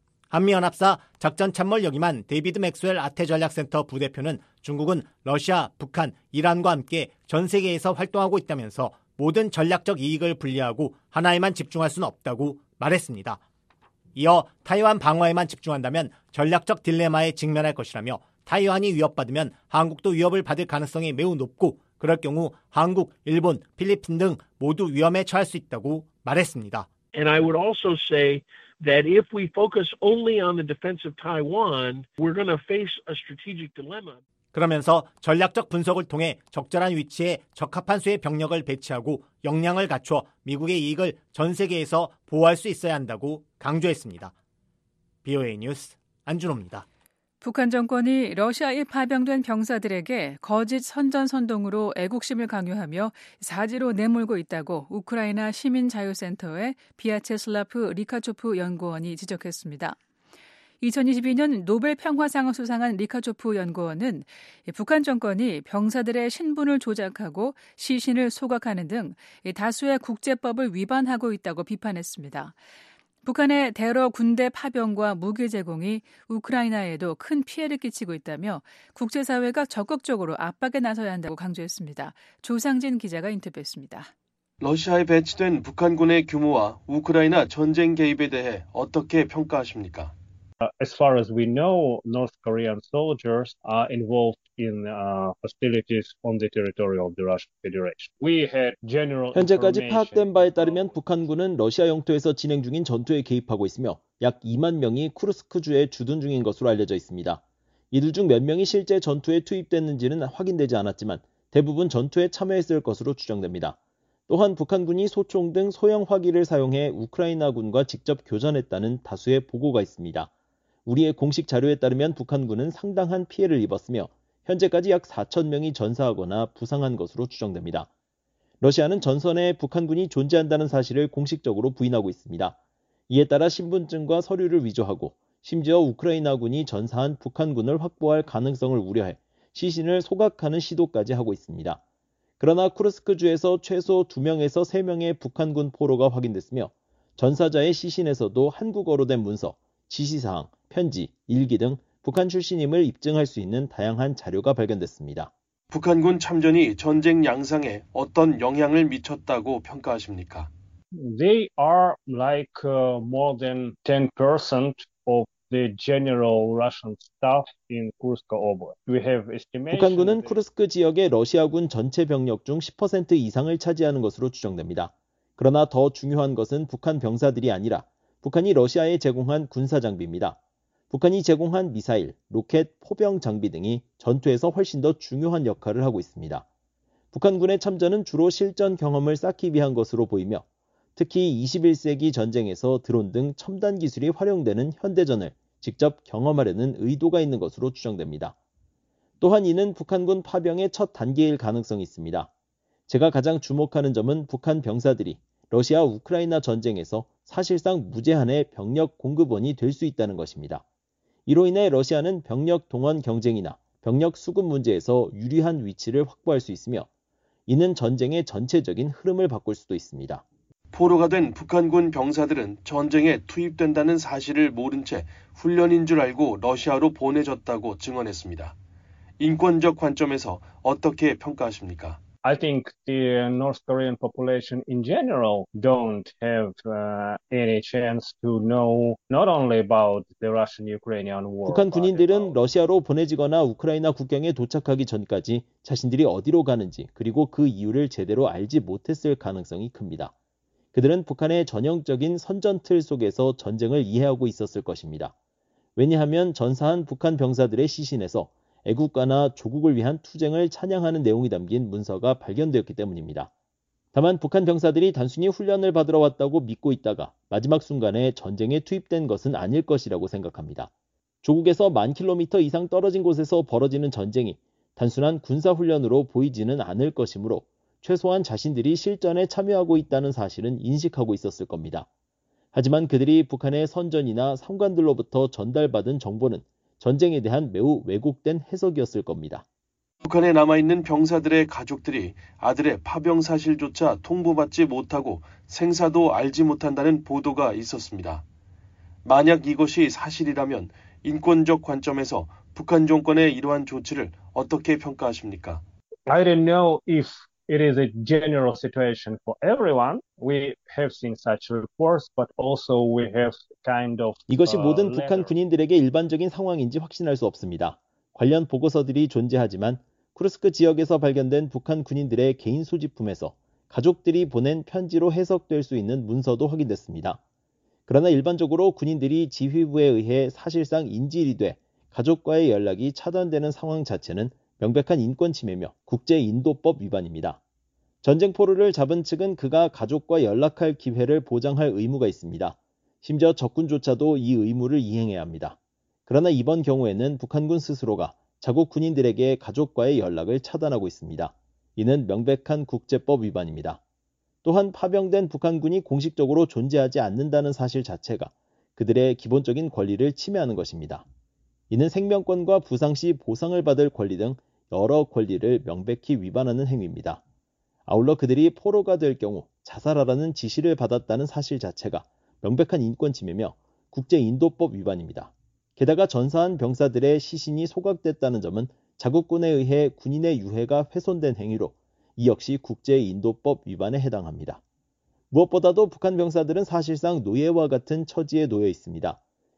한미연합사 작전참모를 역임한 데이비드 맥스웰 아태전략센터 부대표는 중국은 러시아, 북한, 이란과 함께 전 세계에서 활동하고 있다면서 모든 전략적 이익을 분리하고 하나에만 집중할 수는 없다고 말했습니다. 이어 타이완 방어에만 집중한다면 전략적 딜레마에 직면할 것이라며 타이완이 위협받으면 한국도 위협을 받을 가능성이 매우 높고 그럴 경우 한국, 일본, 필리핀 등 모두 위험에 처할 수 있다고 말했습니다. And I would also say that if we focus only on the defense of Taiwan, we're going to face a strategic dilemma. 그러면서 전략적 분석을 통해 적절한 위치에 적합한 수의 병력을 배치하고 역량을 갖춰 미국의 이익을 전 세계에서 보호할 수 있어야 한다고 강조했습니다. 비오에이 뉴스 안준호입니다. 북한 정권이 러시아에 파병된 병사들에게 거짓 선전선동으로 애국심을 강요하며 사지로 내몰고 있다고 우크라이나 시민자유센터의 비아체슬라프 리카초프 연구원이 지적했습니다. 이천이십이년 노벨 평화상을 수상한 리카초프 연구원은 북한 정권이 병사들의 신분을 조작하고 시신을 소각하는 등 다수의 국제법을 위반하고 있다고 비판했습니다. 북한의 대러 군대 파병과 무기 제공이 우크라이나에도 큰 피해를 끼치고 있다며 국제사회가 적극적으로 압박에 나서야 한다고 강조했습니다. 조상진 기자가 인터뷰했습니다. 러시아에 배치된 북한군의 규모와 우크라이나 전쟁 개입에 대해 어떻게 평가하십니까? Uh, as far as we know, North Korean soldiers are involved in uh, hostilities on the territory of the Russian Federation. We had general 현재까지 information. 파악된 바에 따르면 북한군은 러시아 영토에서 진행 중인 전투에 개입하고 있으며 약 이만 명이 쿠르스크주에 주둔 중인 것으로 알려져 있습니다. 이들 중 몇 명이 실제 전투에 투입됐는지는 확인되지 않았지만 대부분 전투에 참여했을 것으로 추정됩니다. 또한 북한군이 소총 등 소형 화기를 사용해 우크라이나군과 직접 교전했다는 다수의 보고가 있습니다. 우리의 공식 자료에 따르면 북한군은 상당한 피해를 입었으며 현재까지 약 사천 명이 전사하거나 부상한 것으로 추정됩니다. 러시아는 전선에 북한군이 존재한다는 사실을 공식적으로 부인하고 있습니다. 이에 따라 신분증과 서류를 위조하고 심지어 우크라이나군이 전사한 북한군을 확보할 가능성을 우려해 시신을 소각하는 시도까지 하고 있습니다. 그러나 쿠르스크주에서 최소 두 명에서 세 명의 북한군 포로가 확인됐으며 전사자의 시신에서도 한국어로 된 문서, 지시사항, 편지, 일기 등 북한 출신임을 입증할 수 있는 다양한 자료가 발견됐습니다. 북한군 참전이 전쟁 양상에 어떤 영향을 미쳤다고 평가하십니까? They are like uh, more than ten percent of the general Russian staff in Kursk Oblast. We have estimation. 북한군은 쿠르스크 지역의 러시아군 전체 병력 중 십 퍼센트 이상을 차지하는 것으로 추정됩니다. 그러나 더 중요한 것은 북한 병사들이 아니라 북한이 러시아에 제공한 군사 장비입니다. 북한이 제공한 미사일, 로켓, 포병 장비 등이 전투에서 훨씬 더 중요한 역할을 하고 있습니다. 북한군의 참전은 주로 실전 경험을 쌓기 위한 것으로 보이며 특히 이십일 세기 전쟁에서 드론 등 첨단 기술이 활용되는 현대전을 직접 경험하려는 의도가 있는 것으로 추정됩니다. 또한 이는 북한군 파병의 첫 단계일 가능성이 있습니다. 제가 가장 주목하는 점은 북한 병사들이 러시아 우크라이나 전쟁에서 사실상 무제한의 병력 공급원이 될 수 있다는 것입니다. 이로 인해 러시아는 병력 동원 경쟁이나 병력 수급 문제에서 유리한 위치를 확보할 수 있으며 이는 전쟁의 전체적인 흐름을 바꿀 수도 있습니다. 포로가 된 북한군 병사들은 전쟁에 투입된다는 사실을 모른 채 훈련인 줄 알고 러시아로 보내졌다고 증언했습니다. 인권적 관점에서 어떻게 평가하십니까? I think the North Korean population in general don't have uh, any chance to know not only about the Russian-Ukrainian war. 북한 군인들은 러시아로 보내지거나 우크라이나 국경에 도착하기 전까지 자신들이 어디로 가는지 그리고 그 이유를 제대로 알지 못했을 가능성이 큽니다. 그들은 북한의 전형적인 선전 틀 속에서 전쟁을 이해하고 있었을 것입니다. 왜냐하면 전사한 북한 병사들의 시신에서 애국가나 조국을 위한 투쟁을 찬양하는 내용이 담긴 문서가 발견되었기 때문입니다. 다만 북한 병사들이 단순히 훈련을 받으러 왔다고 믿고 있다가 마지막 순간에 전쟁에 투입된 것은 아닐 것이라고 생각합니다. 조국에서 만 킬로미터 이상 떨어진 곳에서 벌어지는 전쟁이 단순한 군사훈련으로 보이지는 않을 것이므로 최소한 자신들이 실전에 참여하고 있다는 사실은 인식하고 있었을 겁니다. 하지만 그들이 북한의 선전이나 상관들로부터 전달받은 정보는 전쟁에 대한 매우 왜곡된 해석이었을 겁니다. 북한에 남아있는 병사들의 가족들이 아들의 파병 사실조차 통보받지 못하고 생사도 알지 못한다는 보도가 있었습니다. 만약 이것이 사실이라면 인권적 관점에서 북한 정권의 이러한 조치를 어떻게 평가하십니까? I don't know if it is a general situation for everyone. We have seen such reports, but also we have kind of 이것이 모든 uh, 북한 군인들에게 일반적인 상황인지 확신할 수 없습니다. 관련 보고서들이 존재하지만 쿠르스크 지역에서 발견된 북한 군인들의 개인 소지품에서 가족들이 보낸 편지로 해석될 수 있는 문서도 확인됐습니다. 그러나 일반적으로 군인들이 지휘부에 의해 사실상 인질이 돼 가족과의 연락이 차단되는 상황 자체는 명백한 인권 침해며 국제인도법 위반입니다. 전쟁 포로를 잡은 측은 그가 가족과 연락할 기회를 보장할 의무가 있습니다. 심지어 적군조차도 이 의무를 이행해야 합니다. 그러나 이번 경우에는 북한군 스스로가 자국 군인들에게 가족과의 연락을 차단하고 있습니다. 이는 명백한 국제법 위반입니다. 또한 파병된 북한군이 공식적으로 존재하지 않는다는 사실 자체가 그들의 기본적인 권리를 침해하는 것입니다. 이는 생명권과 부상 시 보상을 받을 권리 등 여러 권리를 명백히 위반하는 행위입니다. 아울러 그들이 포로가 될 경우 자살하라는 지시를 받았다는 사실 자체가 명백한 인권 침해며 국제인도법 위반입니다. 게다가 전사한 병사들의 시신이 소각됐다는 점은 자국군에 의해 군인의 유해가 훼손된 행위로 이 역시 국제인도법 위반에 해당합니다. 무엇보다도 북한 병사들은 사실상 노예와 같은 처지에 놓여 있습니다.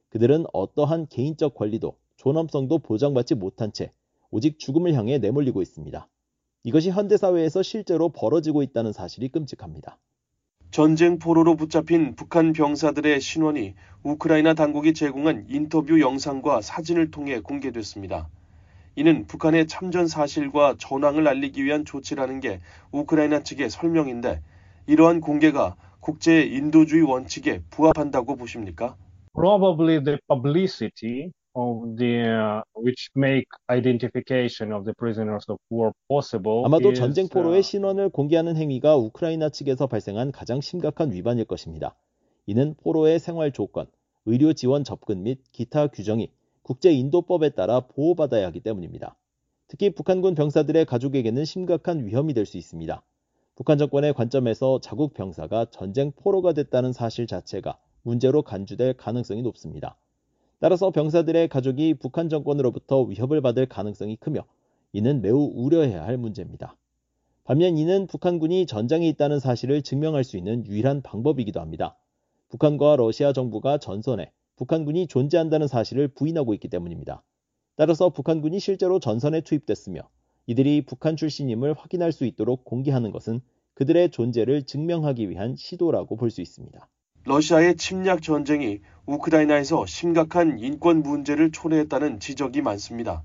그들은 어떠한 개인적 권리도 존엄성도 보장받지 못한 채 오직 죽음을 향해 내몰리고 있습니다. 이것이 현대사회에서 실제로 벌어지고 있다는 사실이 끔찍합니다. 전쟁 포로로 붙잡힌 북한 병사들의 신원이 우크라이나 당국이 제공한 인터뷰 영상과 사진을 통해 공개됐습니다. 이는 북한의 참전 사실과 전황을 알리기 위한 조치라는 게 우크라이나 측의 설명인데 이러한 공개가 국제 인도주의 원칙에 부합한다고 보십니까? Probably the publicity of the uh, which make identification of the prisoners of war possible. 아마도 is, 전쟁 포로의 신원을 공개하는 행위가 우크라이나 측에서 발생한 가장 심각한 위반일 것입니다. 이는 포로의 생활 조건, 의료 지원 접근 및 기타 규정이 국제 인도법에 따라 보호받아야 하기 때문입니다. 특히 북한군 병사들의 가족에게는 심각한 위험이 될 수 있습니다. 북한 정권의 관점에서 자국 병사가 전쟁 포로가 됐다는 사실 자체가 문제로 간주될 가능성이 높습니다. 따라서 병사들의 가족이 북한 정권으로부터 위협을 받을 가능성이 크며 이는 매우 우려해야 할 문제입니다. 반면 이는 북한군이 전장에 있다는 사실을 증명할 수 있는 유일한 방법이기도 합니다. 북한과 러시아 정부가 전선에 북한군이 존재한다는 사실을 부인하고 있기 때문입니다. 따라서 북한군이 실제로 전선에 투입됐으며 이들이 북한 출신임을 확인할 수 있도록 공개하는 것은 그들의 존재를 증명하기 위한 시도라고 볼 수 있습니다. 러시아의 침략 전쟁이 우크라이나에서 심각한 인권 문제를 초래했다는 지적이 많습니다.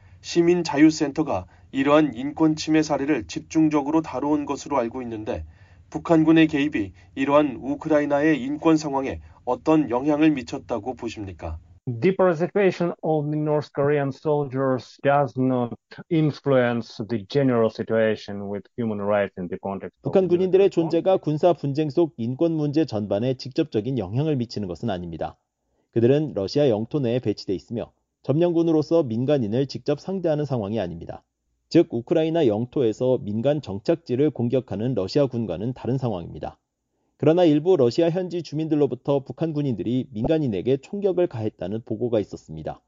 시민자유센터가 이러한 인권 침해 사례를 집중적으로 다뤄온 것으로 알고 있는데 북한군의 개입이 이러한 우크라이나의 인권 상황에 어떤 영향을 미쳤다고 보십니까? The participation of the North Korean soldiers does not influence the general situation with human rights in the context. 북한 군인들의 존재가 군사 분쟁 속 인권 문제 전반에 직접적인 영향을 미치는 것은 아닙니다. 그들은 러시아 영토 내에 배치돼 있으며 점령군으로서 민간인을 직접 상대하는 상황이 아닙니다. 즉 우크라이나 영토에서 민간 정착지를 공격하는 러시아 군과는 다른 상황입니다. 그러나 일부 러시아 현지 주민들로부터 북한 군인들이 민간인에게 총격을 가했다는 보고가 있었습니다.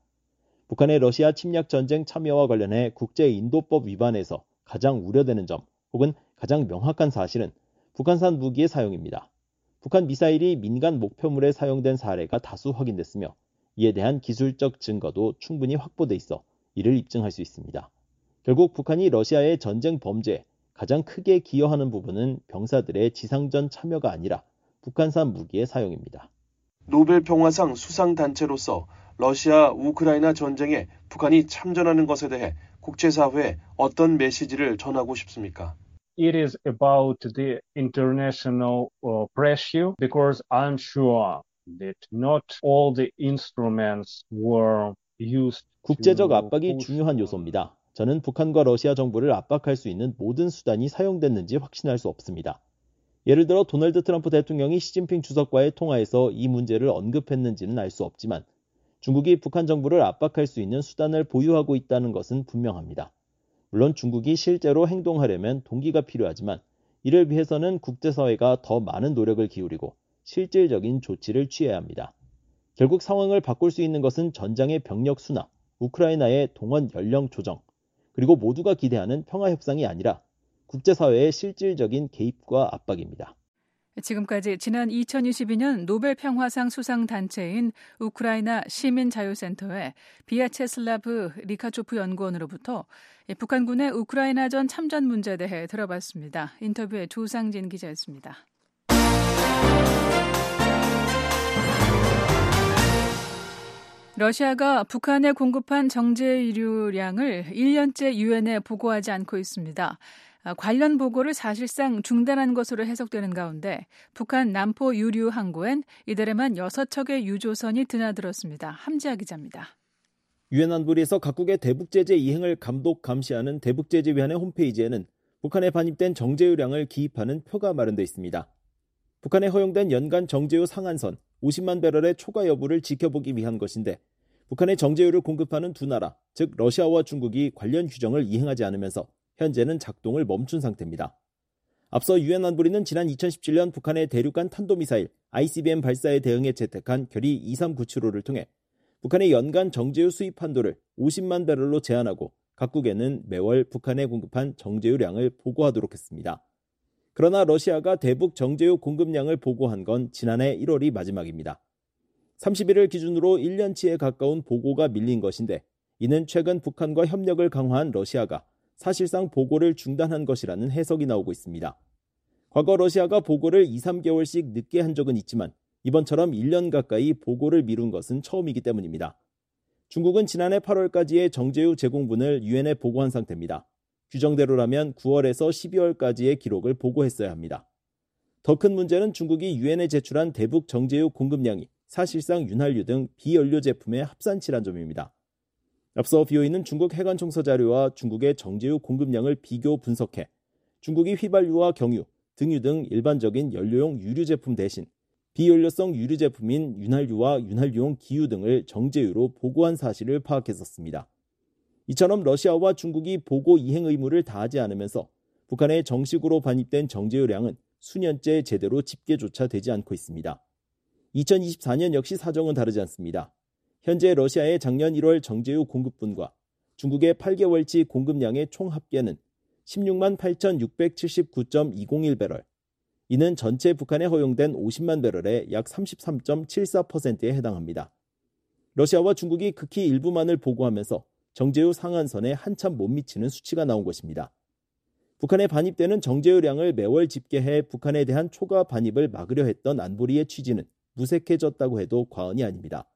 북한의 러시아 침략 전쟁 참여와 관련해 국제 인도법 위반에서 가장 우려되는 점 혹은 가장 명확한 사실은 북한산 무기의 사용입니다. 북한 미사일이 민간 목표물에 사용된 사례가 다수 확인됐으며 이에 대한 기술적 증거도 충분히 확보돼 있어 이를 입증할 수 있습니다. 결국 북한이 러시아의 전쟁 범죄에 가장 크게 기여하는 부분은 병사들의 지상전 참여가 아니라 북한산 무기의 사용입니다. 노벨 평화상 수상단체로서 러시아 우크라이나 전쟁에 북한이 참전하는 것에 대해 국제사회에 어떤 메시지를 전하고 싶습니까? It is about the international uh, pressure because I'm sure that not all the instruments were used. 국제적 압박이 중요한 요소입니다. 저는 북한과 러시아 정부를 압박할 수 있는 모든 수단이 사용됐는지 확신할 수 없습니다. 예를 들어 도널드 트럼프 대통령이 시진핑 주석과의 통화에서 이 문제를 언급했는지는 알 수 없지만 중국이 북한 정부를 압박할 수 있는 수단을 보유하고 있다는 것은 분명합니다. 물론 중국이 실제로 행동하려면 동기가 필요하지만 이를 위해서는 국제사회가 더 많은 노력을 기울이고 실질적인 조치를 취해야 합니다. 결국 상황을 바꿀 수 있는 것은 전장의 병력 순화, 우크라이나의 동원 연령 조정, 그리고 모두가 기대하는 평화 협상이 아니라 국제사회의 실질적인 개입과 압박입니다. 지금까지 지난 이천이십이 년 노벨 평화상 수상단체인 우크라이나 시민자유센터의 비아체슬라브 리카초프 연구원으로부터 북한군의 우크라이나전 참전 문제에 대해 들어봤습니다. 인터뷰에 조상진 기자였습니다. 러시아가 북한에 공급한 정제유량을 일 년째 유엔에 보고하지 않고 있습니다. 관련 보고를 사실상 중단한 것으로 해석되는 가운데 북한 남포 유류 항구엔 이달에만 여섯 척의 유조선이 드나들었습니다. 함지아 기자입니다. 유엔 안보리에서 각국의 대북 제재 이행을 감독 감시하는 대북제재위원회 홈페이지에는 북한에 반입된 정제유량을 기입하는 표가 마련되어 있습니다. 북한에 허용된 연간 정제유 상한선 오십만 배럴의 초과 여부를 지켜보기 위한 것인데 북한에 정제유를 공급하는 두 나라, 즉 러시아와 중국이 관련 규정을 이행하지 않으면서 현재는 작동을 멈춘 상태입니다. 앞서 유엔 안보리는 지난 이천십칠 년 북한의 대륙간 탄도미사일 아이씨비엠 발사에 대응해 채택한 결의 이삼구칠오를 통해 북한의 연간 정제유 수입 한도를 오십만 배럴로 제한하고 각국에는 매월 북한에 공급한 정제유량을 보고하도록 했습니다. 그러나 러시아가 대북 정제유 공급량을 보고한 건 지난해 일월이 마지막입니다. 삼십 일을 기준으로 일 년치에 가까운 보고가 밀린 것인데 이는 최근 북한과 협력을 강화한 러시아가 사실상 보고를 중단한 것이라는 해석이 나오고 있습니다. 과거 러시아가 보고를 이, 삼 개월씩 늦게 한 적은 있지만 이번처럼 일 년 가까이 보고를 미룬 것은 처음이기 때문입니다. 중국은 지난해 팔월까지의 정제유 제공분을 유엔에 보고한 상태입니다. 규정대로라면 구월에서 십이월까지의 기록을 보고했어야 합니다. 더 큰 문제는 중국이 유엔에 제출한 대북 정제유 공급량이 사실상 윤활유 등 비연료 제품의 합산치란 점입니다. 앞서 비오이는 중국 해관청서 자료와 중국의 정제유 공급량을 비교 분석해 중국이 휘발유와 경유, 등유 등 일반적인 연료용 유류 제품 대신 비연료성 유류 제품인 윤활유와 윤활유용 기유 등을 정제유로 보고한 사실을 파악했었습니다. 이처럼 러시아와 중국이 보고 이행 의무를 다하지 않으면서 북한에 정식으로 반입된 정제유량은 수년째 제대로 집계조차 되지 않고 있습니다. 이천이십사 년 역시 사정은 다르지 않습니다. 현재 러시아의 작년 일월 정제유 공급분과 중국의 팔 개월치 공급량의 총 합계는 십육만 팔천육백칠십구 점 이공일 배럴, 이는 전체 북한에 허용된 오십만 배럴의 약 삼십삼 점 칠사 퍼센트에 해당합니다. 러시아와 중국이 극히 일부만을 보고하면서 정제유 상한선에 한참 못 미치는 수치가 나온 것입니다. 북한에 반입되는 정제유량을 매월 집계해 북한에 대한 초과 반입을 막으려 했던 안보리의 취지는 무색해졌다고 해도 과언이 아닙니다.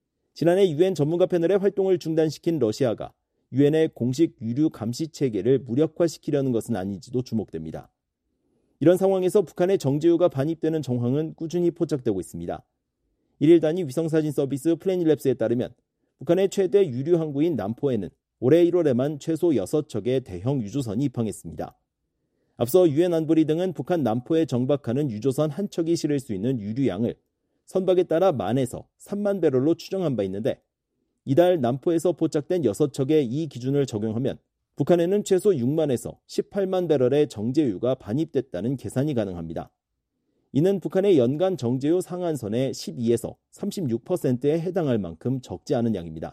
지난해 유엔 전문가 패널의 활동을 중단시킨 러시아가 유엔의 공식 유류 감시 체계를 무력화시키려는 것은 아닌지도 주목됩니다. 이런 상황에서 북한의 정제유가 반입되는 정황은 꾸준히 포착되고 있습니다. 일일 단위 위성사진 서비스 플래닛랩스에 따르면 북한의 최대 유류 항구인 남포에는 올해 일월에만 최소 여섯 척의 대형 유조선이 입항했습니다. 앞서 유엔 안보리 등은 북한 남포에 정박하는 유조선 한 척이 실을 수 있는 유류양을 선박에 따라 만에서 삼만 배럴로 추정한 바 있는데 이달 남포에서 포착된 여섯 척의 이 기준을 적용하면 북한에는 최소 육만에서 십팔만 배럴의 정제유가 반입됐다는 계산이 가능합니다. 이는 북한의 연간 정제유 상한선의 십이에서 삼십육 퍼센트에 해당할 만큼 적지 않은 양입니다.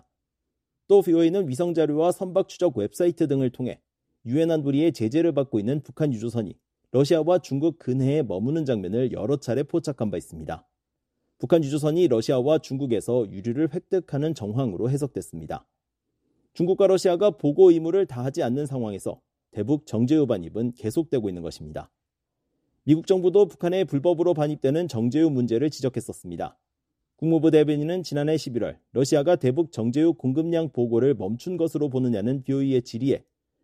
또 비오이는 위성자료와 선박 추적 웹사이트 등을 통해 유엔 안보리의 제재를 받고 있는 북한 유조선이 러시아와 중국 근해에 머무는 장면을 여러 차례 포착한 바 있습니다. 북한 유조선이 러시아와 중국에서 유류를 획득하는 정황으로 해석됐습니다. 중국과 러시아가 보고 의무를 다하지 않는 상황에서 대북 정제유 반입은 계속되고 있는 것입니다. 미국 정부도 북한에 불법으로 반입되는 정제유 문제를 지적했었습니다. 국무부 대변인은 지난해 십일월 러시아가 대북 정제유 공급량 보고를 멈춘 것으로 보느냐는 비오이의 질의에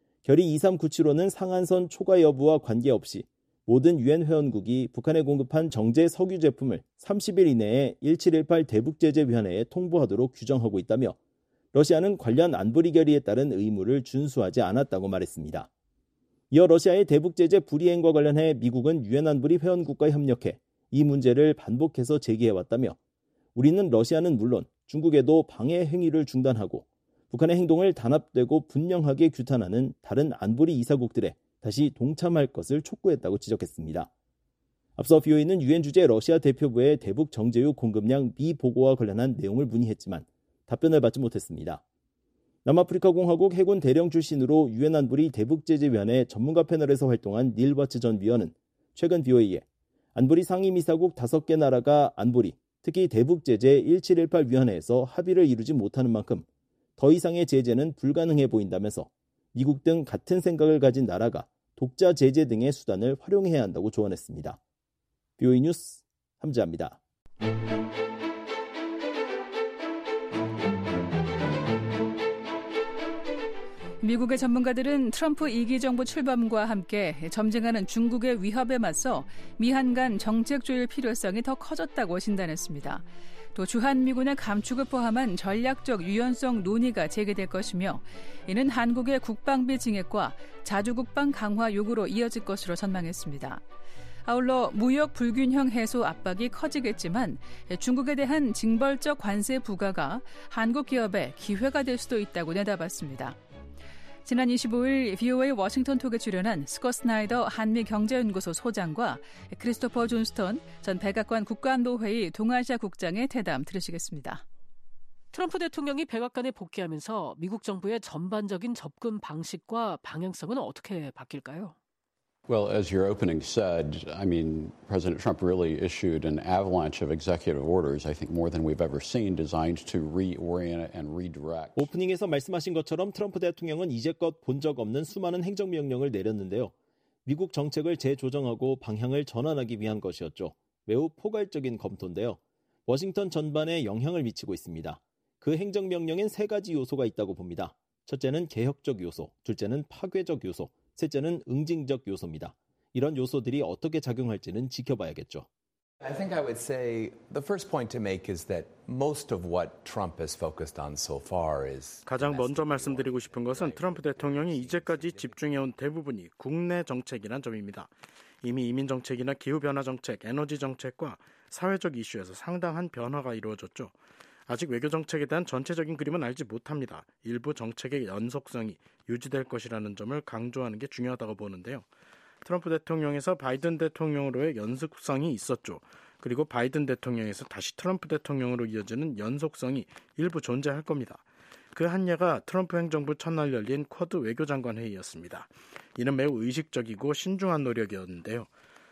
결의 이삼구칠호는 상한선 초과 여부와 관계없이 모든 유엔 회원국이 북한에 공급한 정제 석유 제품을 삼십 일 이내에 일칠일팔 대북제재위원회에 통보하도록 규정하고 있다며 러시아는 관련 안보리 결의에 따른 의무를 준수하지 않았다고 말했습니다. 이어 러시아의 대북제재 불이행과 관련해 미국은 유엔 안보리 회원국과 협력해 이 문제를 반복해서 제기해왔다며 우리는 러시아는 물론 중국에도 방해 행위를 중단하고 북한의 행동을 단합되고 분명하게 규탄하는 다른 안보리 이사국들에 다시 동참할 것을 촉구했다고 지적했습니다. 앞서 비오이는 유엔 주재 러시아 대표부의 대북 정제유 공급량 미보고와 관련한 내용을 문의했지만 답변을 받지 못했습니다. 남아프리카 공화국 해군 대령 출신으로 유엔 안보리 대북제재위원회 전문가 패널에서 활동한 닐 바츠 전 위원은 최근 비오이에 안보리 상임이사국 다섯 개 나라가 안보리, 특히 대북제재 일칠일팔 위원회에서 합의를 이루지 못하는 만큼 더 이상의 제재는 불가능해 보인다면서 미국 등 같은 생각을 가진 나라가 독자 제재 등의 수단을 활용해야 한다고 조언했습니다. 비오이 뉴스 함지아입니다. 미국의 전문가들은 트럼프 이 기 정부 출범과 함께 점증하는 중국의 위협에 맞서 미한 간 정책 조율 필요성이 더 커졌다고 진단했습니다. 또 주한미군의 감축을 포함한 전략적 유연성 논의가 제기될 것이며 이는 한국의 국방비 증액과 자주국방 강화 요구로 이어질 것으로 전망했습니다. 아울러 무역 불균형 해소 압박이 커지겠지만 중국에 대한 징벌적 관세 부과가 한국 기업에 기회가 될 수도 있다고 내다봤습니다. 지난 이십오일 비오에이 워싱턴 톡에 출연한 스콧 스나이더 한미경제연구소 소장과 크리스토퍼 존스턴 전 백악관 국가안보회의 동아시아 국장의 대담 들으시겠습니다. 트럼프 대통령이 백악관에 복귀하면서 미국 정부의 전반적인 접근 방식과 방향성은 어떻게 바뀔까요? Well, as your opening said, I mean, President Trump really issued an avalanche of executive orders, I think more than we've ever seen, designed to reorient and redirect. 오프닝에서 말씀하신 것처럼 트럼프 대통령은 이제껏 본 적 없는 수많은 행정명령을 내렸는데요. 미국 정책을 재조정하고 방향을 전환하기 위한 것이었죠. 매우 포괄적인 검토인데요. 워싱턴 전반에 영향을 미치고 있습니다. 그 행정명령엔 세 가지 요소가 있다고 봅니다. 첫째는 개혁적 요소, 둘째는 파괴적 요소, 셋째는 응징적 요소입니다. 이런 요소들이 어떻게 작용할지는 지켜봐야겠죠. I think I would say the first point to make is that most of what Trump has focused on so far is 가장 먼저 말씀드리고 싶은 것은 트럼프 대통령이 이제까지 집중해온 대부분이 국내 정책이란 점입니다. 이미 이민 정책이나 기후변화 정책, 에너지 정책과 사회적 이슈에서 상당한 변화가 이루어졌죠. 아직 외교 정책에 대한 전체적인 그림은 알지 못합니다. 일부 정책의 연속성이 유지될 것이라는 점을 강조하는 게 중요하다고 보는데요. 트럼프 대통령에서 바이든 대통령으로의 연속성이 있었죠. 그리고 바이든 대통령에서 다시 트럼프 대통령으로 이어지는 연속성이 일부 존재할 겁니다. 그 한 예가 트럼프 행정부 첫날 열린 쿼드 외교장관 회의였습니다. 이는 매우 의식적이고 신중한 노력이었는데요.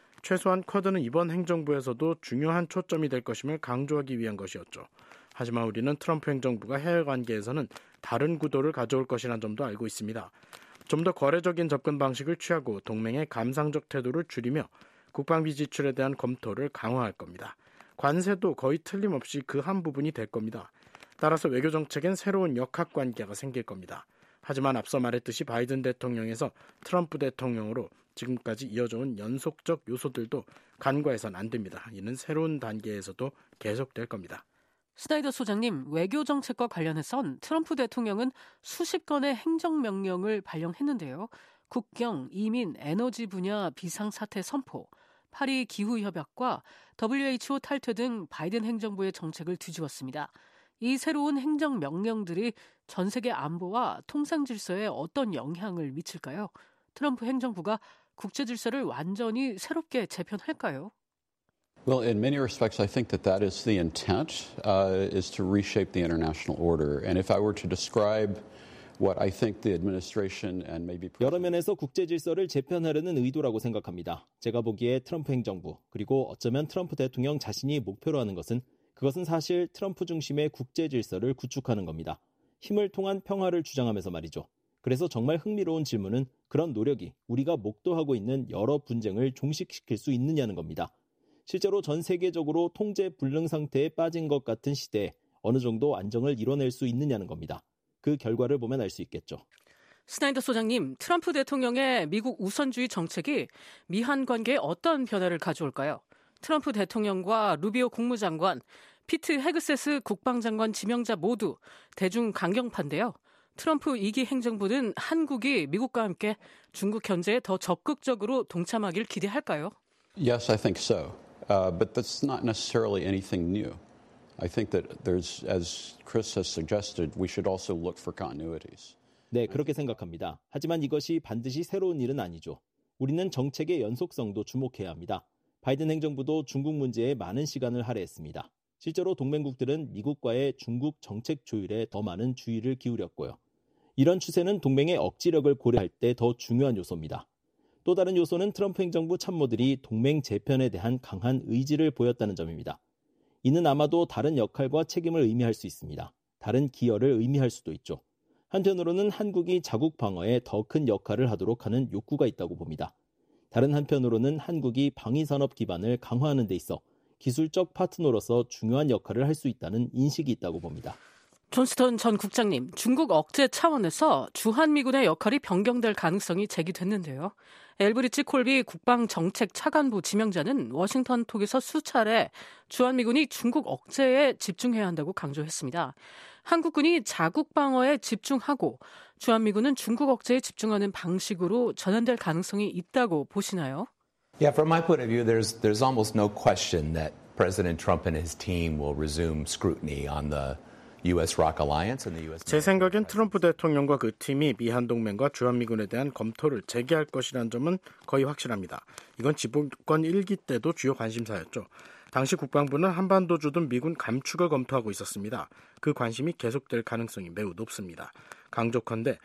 최소한 쿼드는 이번 행정부에서도 중요한 초점이 될 것임을 강조하기 위한 것이었죠. 하지만 우리는 트럼프 행정부가 해외 관계에서는 다른 구도를 가져올 것이라는 점도 알고 있습니다. 좀 더 거래적인 접근 방식을 취하고 동맹의 감상적 태도를 줄이며 국방비 지출에 대한 검토를 강화할 겁니다. 관세도 거의 틀림없이 그 한 부분이 될 겁니다. 따라서 외교 정책엔 새로운 역학관계가 생길 겁니다. 하지만 앞서 말했듯이 바이든 대통령에서 트럼프 대통령으로 지금까지 이어져온 연속적 요소들도 간과해서는 안 됩니다. 이는 새로운 단계에서도 계속될 겁니다. 스나이더 소장님, 외교 정책과 관련해선 트럼프 대통령은 수십 건의 행정명령을 발령했는데요. 국경, 이민, 에너지 분야 비상사태 선포, 파리 기후협약과 더블유에이치오 탈퇴 등 바이든 행정부의 정책을 뒤집었습니다. 이 새로운 행정명령들이 전 세계 안보와 통상 질서에 어떤 영향을 미칠까요? 트럼프 행정부가 국제 질서를 완전히 새롭게 재편할까요? Well, in many respects, I think that that is the intent, uh, is to reshape the international order. And if I were to describe what I think the administration and maybe 여러 면에서 국제 질서를 재편하려는 의도라고 생각합니다. 제가 보기에 트럼프 행정부 그리고 어쩌면 트럼프 대통령 자신이 목표로 하는 것은 그것은 사실 트럼프 중심의 국제 질서를 구축하는 겁니다. 힘을 통한 평화를 주장하면서 말이죠. 그래서 정말 흥미로운 질문은 그런 노력이 우리가 목도하고 있는 여러 분쟁을 종식시킬 수 있느냐는 겁니다. 실제로 전 세계적으로 통제 불능 상태에 빠진 것 같은 시대에 어느 정도 안정을 이뤄낼 수 있느냐는 겁니다. 그 결과를 보면 알 수 있겠죠. 스나이더 소장님, 트럼프 대통령의 미국 우선주의 정책이 미한 관계에 어떤 변화를 가져올까요? 트럼프 대통령과 루비오 국무장관, 피트 헤그세스 국방장관 지명자 모두 대중 강경파인데요. 트럼프 이 기 행정부는 한국이 미국과 함께 중국 견제에 더 적극적으로 동참하길 기대할까요? Yes, I think so. Uh, but that's not necessarily anything new. I think that there's, as Chris has suggested, we should also look for continuities. 네, 그렇게 생각합니다. 하지만 이것이 반드시 새로운 일은 아니죠. 우리는 정책의 연속성도 주목해야 합니다. 바이든 행정부도 중국 문제에 많은 시간을 할애했습니다. 실제로 동맹국들은 미국과의 중국 정책 조율에 더 많은 주의를 기울였고요. 이런 추세는 동맹의 억지력을 고려할 때 더 중요한 요소입니다. 또 다른 요소는 트럼프 행정부 참모들이 동맹 재편에 대한 강한 의지를 보였다는 점입니다. 이는 아마도 다른 역할과 책임을 의미할 수 있습니다. 다른 기여를 의미할 수도 있죠. 한편으로는 한국이 자국 방어에 더 큰 역할을 하도록 하는 욕구가 있다고 봅니다. 다른 한편으로는 한국이 방위산업 기반을 강화하는 데 있어 기술적 파트너로서 중요한 역할을 할 수 있다는 인식이 있다고 봅니다. 존스턴 전 국장님, 중국 억제 차원에서 주한미군의 역할이 변경될 가능성이 제기됐는데요. 엘브리치 콜비 국방정책 차관부 지명자는 워싱턴 톡에서 수차례 주한미군이 중국 억제에 집중해야 한다고 강조했습니다. 한국군이 자국 방어에 집중하고 주한미군은 중국 억제에 집중하는 방식으로 전환될 가능성이 있다고 보시나요? Yeah, from my point of view, there's there's almost no question that President Trump and his team will resume scrutiny on the 유에스 록 Alliance and the U S 제 생각엔 트럼프 대통령과 그 팀이 미한 동맹과 주한미군에 대한 검토를 재개할 것이라는 점은 거의 확실합니다. 이건 집권 일 기 때도 주요 관심사였죠. 당시 국방부는 한반도 주둔 미군 감축을 검토하고 있었습니다. 그 관심이 계속될 가능성이 매우 높습니다. 강조컨대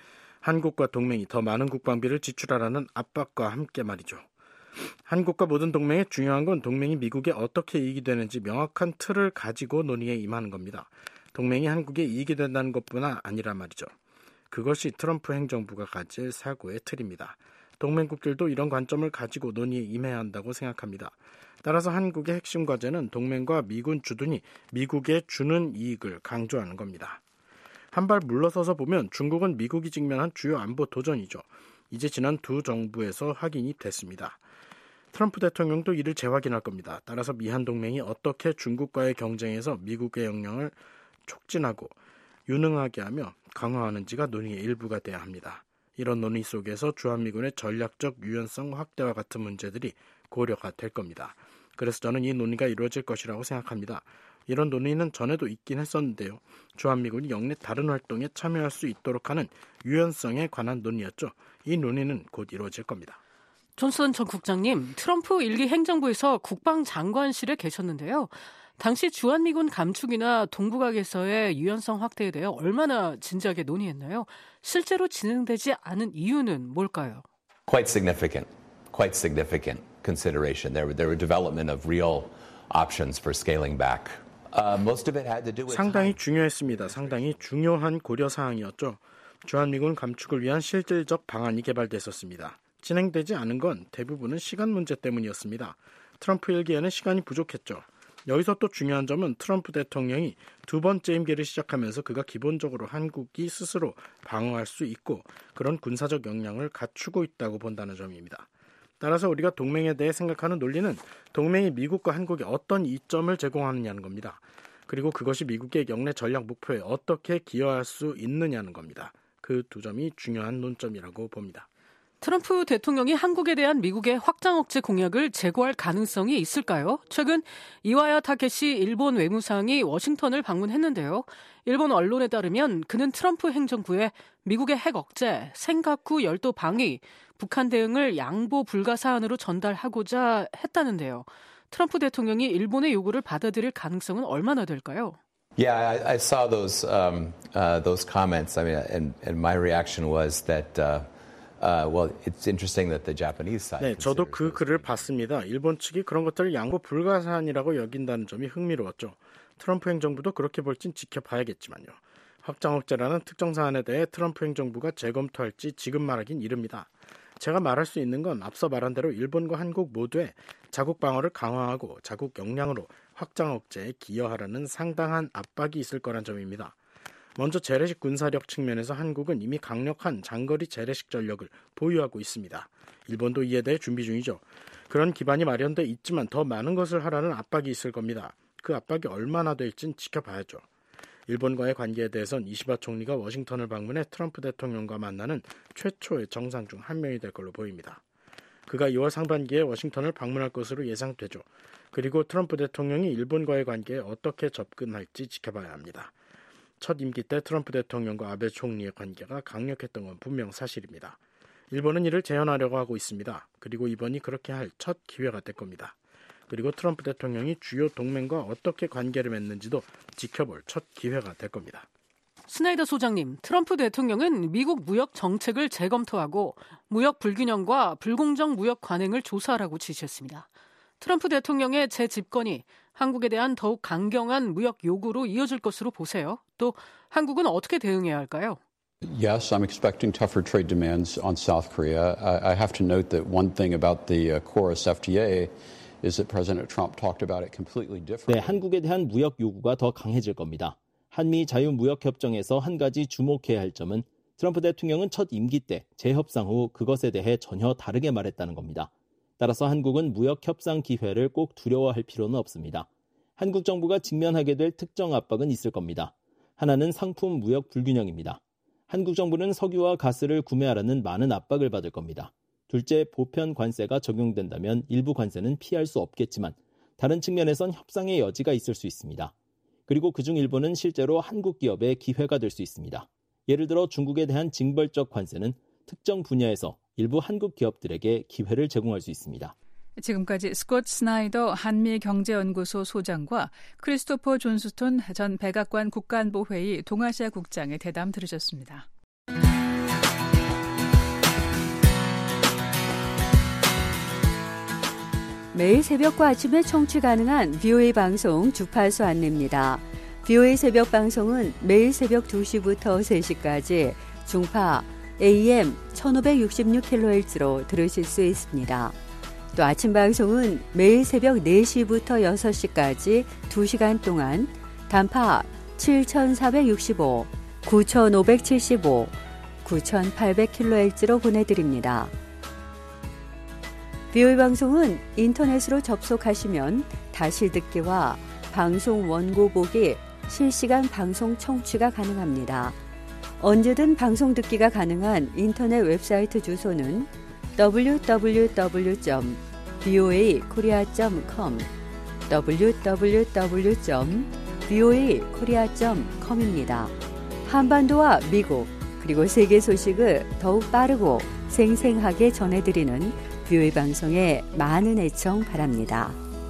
한국과 동맹이 더 많은 국방비를 지출하라는 압박과 함께 말이죠. 한국과 모든 동맹의 중요한 건 동맹이 미국에 어떻게 이익이 되는지 명확한 틀을 가지고 논의에 임하는 겁니다. 동맹이 한국에 이익이 된다는 것뿐 아니라 말이죠. 그것이 트럼프 행정부가 가질 사고의 틀입니다. 동맹국들도 이런 관점을 가지고 논의에 임해야 한다고 생각합니다. 따라서 한국의 핵심 과제는 동맹과 미군 주둔이 미국에 주는 이익을 강조하는 겁니다. 한 발 물러서서 보면 중국은 미국이 직면한 주요 안보 도전이죠. 이제 지난 두 정부에서 확인이 됐습니다. 트럼프 대통령도 이를 재확인할 겁니다. 따라서 미한 동맹이 어떻게 중국과의 경쟁에서 미국의 역량을 촉진하고 유능하게 하며 강화하는지가 논의의 일부가 돼야 합니다. 이런 논의 속에서 주한미군의 전략적 유연성 확대와 같은 문제들이 고려가 될 겁니다. 그래서 저는 이 논의가 이루어질 것이라고 생각합니다. 이런 논의는 전에도 있긴 했었는데요. 주한미군이 영내 다른 활동에 참여할 수 있도록 하는 유연성에 관한 논의였죠. 이 논의는 곧 이루어질 겁니다. 존슨 전 국장님, 트럼프 일기 행정부에서 국방장관실에 계셨는데요. 당시 주한미군 감축이나 동북아에서의 유연성 확대에 대해 얼마나 진지하게 논의했나요? 실제로 진행되지 않은 이유는 뭘까요? Quite significant, quite significant consideration. There were, there were development of real options for scaling back. Uh, most of it had to do with 상당히 중요했습니다. 상당히 중요한 고려 사항이었죠. 주한미군 감축을 위한 실질적 방안이 개발됐었습니다. 진행되지 않은 건 대부분은 시간 문제 때문이었습니다. 트럼프 일기에는 시간이 부족했죠. 여기서 또 중요한 점은 트럼프 대통령이 두 번째 임기를 시작하면서 그가 기본적으로 한국이 스스로 방어할 수 있고 그런 군사적 역량을 갖추고 있다고 본다는 점입니다. 따라서 우리가 동맹에 대해 생각하는 논리는 동맹이 미국과 한국에 어떤 이점을 제공하느냐는 겁니다. 그리고 그것이 미국의 영내 전략 목표에 어떻게 기여할 수 있느냐는 겁니다. 그 두 점이 중요한 논점이라고 봅니다. 트럼프 대통령이 한국에 대한 미국의 확장 억제 공약을 재고할 가능성이 있을까요? 최근 이와야 타케시 일본 외무상이 워싱턴을 방문했는데요. 일본 언론에 따르면 그는 트럼프 행정부에 미국의 핵 억제, 생가쿠 열도 방위, 북한 대응을 양보 불가 사안으로 전달하고자 했다는데요. 트럼프 대통령이 일본의 요구를 받아들일 가능성은 얼마나 될까요? Yeah, I, I saw those um, uh, those comments. I mean, and, and my reaction was that. Uh, Uh, well, it's interesting that the Japanese side. 네, 저도 그 글을 봤습니다. 일본 측이 그런 것들을 양보 불가사안이라고 여긴다는 점이 흥미로웠죠. 트럼프 행정부도 그렇게 볼진 지켜봐야겠지만요. 확장 억제라는 특정 사안에 대해 트럼프 행정부가 재검토할지 지금 말하긴 이릅니다. 제가 말할 수 있는 건 앞서 말한 대로 일본과 한국 모두의 자국 방어를 강화하고 자국 역량으로 확장 억제에 기여하라는 상당한 압박이 있을 거란 점입니다. 먼저 재래식 군사력 측면에서 한국은 이미 강력한 장거리 재래식 전력을 보유하고 있습니다. 일본도 이에 대해 준비 중이죠. 그런 기반이 마련돼 있지만 더 많은 것을 하라는 압박이 있을 겁니다. 그 압박이 얼마나 될진 지켜봐야죠. 일본과의 관계에 대해선 이시바 총리가 워싱턴을 방문해 트럼프 대통령과 만나는 최초의 정상 중 한 명이 될 걸로 보입니다. 그가 이월 상반기에 워싱턴을 방문할 것으로 예상되죠. 그리고 트럼프 대통령이 일본과의 관계에 어떻게 접근할지 지켜봐야 합니다. 첫 임기 때 트럼프 대통령과 아베 총리의 관계가 강력했던 건 분명 사실입니다. 일본은 이를 재현하려고 하고 있습니다. 그리고 이번이 그렇게 할 첫 기회가 될 겁니다. 그리고 트럼프 대통령이 주요 동맹과 어떻게 관계를 맺는지도 지켜볼 첫 기회가 될 겁니다. 스나이더 소장님, 트럼프 대통령은 미국 무역 정책을 재검토하고 무역 불균형과 불공정 무역 관행을 조사하라고 지시했습니다. 트럼프 대통령의 재집권이 한국에 대한 더욱 강경한 무역 요구로 이어질 것으로 보세요. 또 한국은 어떻게 대응해야 할까요? Yes, I'm expecting tougher trade demands on South Korea. I, I have to note that one thing about the uh, KORUS F T A is that President Trump talked about it completely differently. 네, 한국에 대한 무역 요구가 더 강해질 겁니다. 한미 자유무역협정에서 한 가지 주목해야 할 점은 트럼프 대통령은 첫 임기 때 재협상 후 그것에 대해 전혀 다르게 말했다는 겁니다. 따라서 한국은 무역협상 기회를 꼭 두려워할 필요는 없습니다. 한국 정부가 직면하게 될 특정 압박은 있을 겁니다. 하나는 상품 무역 불균형입니다. 한국 정부는 석유와 가스를 구매하라는 많은 압박을 받을 겁니다. 둘째, 보편 관세가 적용된다면 일부 관세는 피할 수 없겠지만 다른 측면에선 협상의 여지가 있을 수 있습니다. 그리고 그중 일부는 실제로 한국 기업의 기회가 될 수 있습니다. 예를 들어 중국에 대한 징벌적 관세는 특정 분야에서 일부 한국 기업들에게 기회를 제공할 수 있습니다. 지금까지 스콧 스나이더 한미경제연구소 소장과 크리스토퍼 존스톤 전 백악관 국가안보회의 동아시아 국장의 대담 들으셨습니다. 매일 새벽과 아침에 청취 가능한 비오에이 방송 주파수 안내입니다. 비오에이 새벽 방송은 매일 새벽 두 시부터 세 시까지 중파 에이엠 천오백육십육 킬로헤르츠로 들으실 수 있습니다. 또 아침 방송은 매일 새벽 네 시부터 여섯 시까지 두 시간 동안 단파 칠천사백육십오, 구천오백칠십오, 구천팔백 킬로헤르츠로 보내드립니다. 비오에이 방송은 인터넷으로 접속하시면 다시 듣기와 방송 원고 보기, 실시간 방송 청취가 가능합니다. 언제든 방송 듣기가 가능한 인터넷 웹사이트 주소는 더블유 더블유 더블유 점 비오에이 코리아 점 컴 더블유 더블유 더블유 점 비오에이 코리아 점 컴입니다. 한반도와 미국 그리고 세계 소식을 더욱 빠르고 생생하게 전해드리는 비오에이 방송에 많은 애청 바랍니다.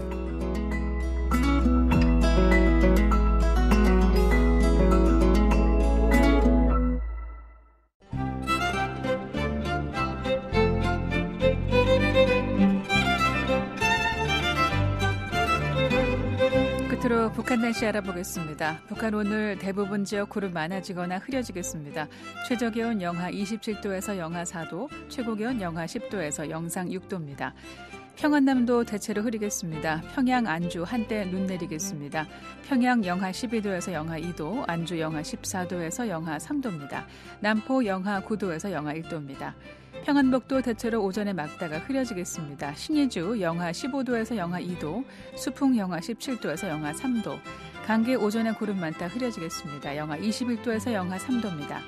끝으로 북한 날씨 알아보겠습니다. 북한 오늘 대부분 지역 구름 많아지거나 흐려지겠습니다. 최저기온 영하 이십칠 도에서 영하 사 도, 최고기온 영하 십 도에서 영상 육 도입니다. 평안남도 대체로 흐리겠습니다. 평양, 안주 한때 눈 내리겠습니다. 평양 영하 십이 도에서 영하 이 도, 안주 영하 십사 도에서 영하 삼 도입니다. 남포 영하 구 도에서 영하 일 도입니다. 평안북도 대체로 오전에 맑다가 흐려지겠습니다. 신의주 영하 십오 도에서 영하 이 도, 수풍 영하 십칠 도에서 영하 삼 도, 강계 오전에 구름 많다 흐려지겠습니다. 영하 이십일 도에서 영하 삼 도입니다.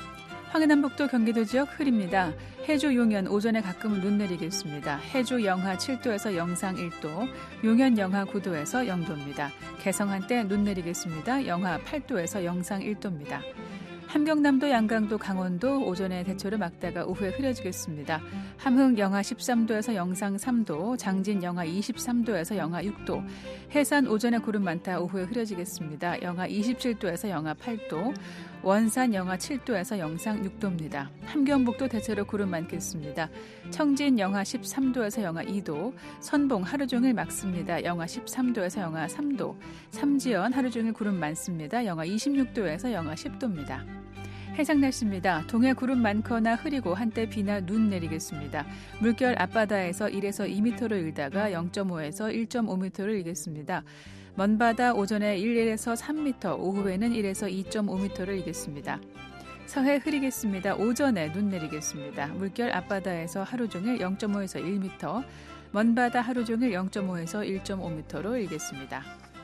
황해남북도 경기도 지역 흐립니다. 해주 용현 오전에 가끔 눈 내리겠습니다. 해주 영하 칠 도에서 영상 일 도, 용현 영하 구 도에서 영 도입니다. 개성 한때 눈 내리겠습니다. 영하 팔 도에서 영상 일 도입니다. 함경남도, 양강도, 강원도 오전에 대체로 맑다가 오후에 흐려지겠습니다. 함흥 영하 십삼 도에서 영상 삼 도, 장진 영하 이십삼 도에서 영하 육 도, 해산 오전에 구름 많다 오후에 흐려지겠습니다. 영하 이십칠 도에서 영하 팔 도, 원산 영하 칠 도에서 영상 육 도입니다. 함경북도 대체로 구름 많겠습니다. 청진 영하 십삼 도에서 영하 이 도, 선봉 하루 종일 맑습니다. 영하 십삼 도에서 영하 삼 도, 삼지연 하루 종일 구름 많습니다. 영하 이십육 도에서 영하 십 도입니다. 해상 날씨입니다. 동해 구름 많거나 흐리고 한때 비나 눈 내리겠습니다. 물결 앞바다에서 일에서 이 미터로 일다가 영 점 오에서 일 점 오 미터를 일겠습니다. 먼바다 오전에 일에서 삼 미터, 오후에는 일에서 이 점 오 미터를 일겠습니다. 서해 흐리겠습니다. 오전에 눈 내리겠습니다. 물결 앞바다에서 하루 종일 영 점 오에서 일 미터, 먼바다 하루 종일 영 점 오에서 일 점 오 미터로 일겠습니다.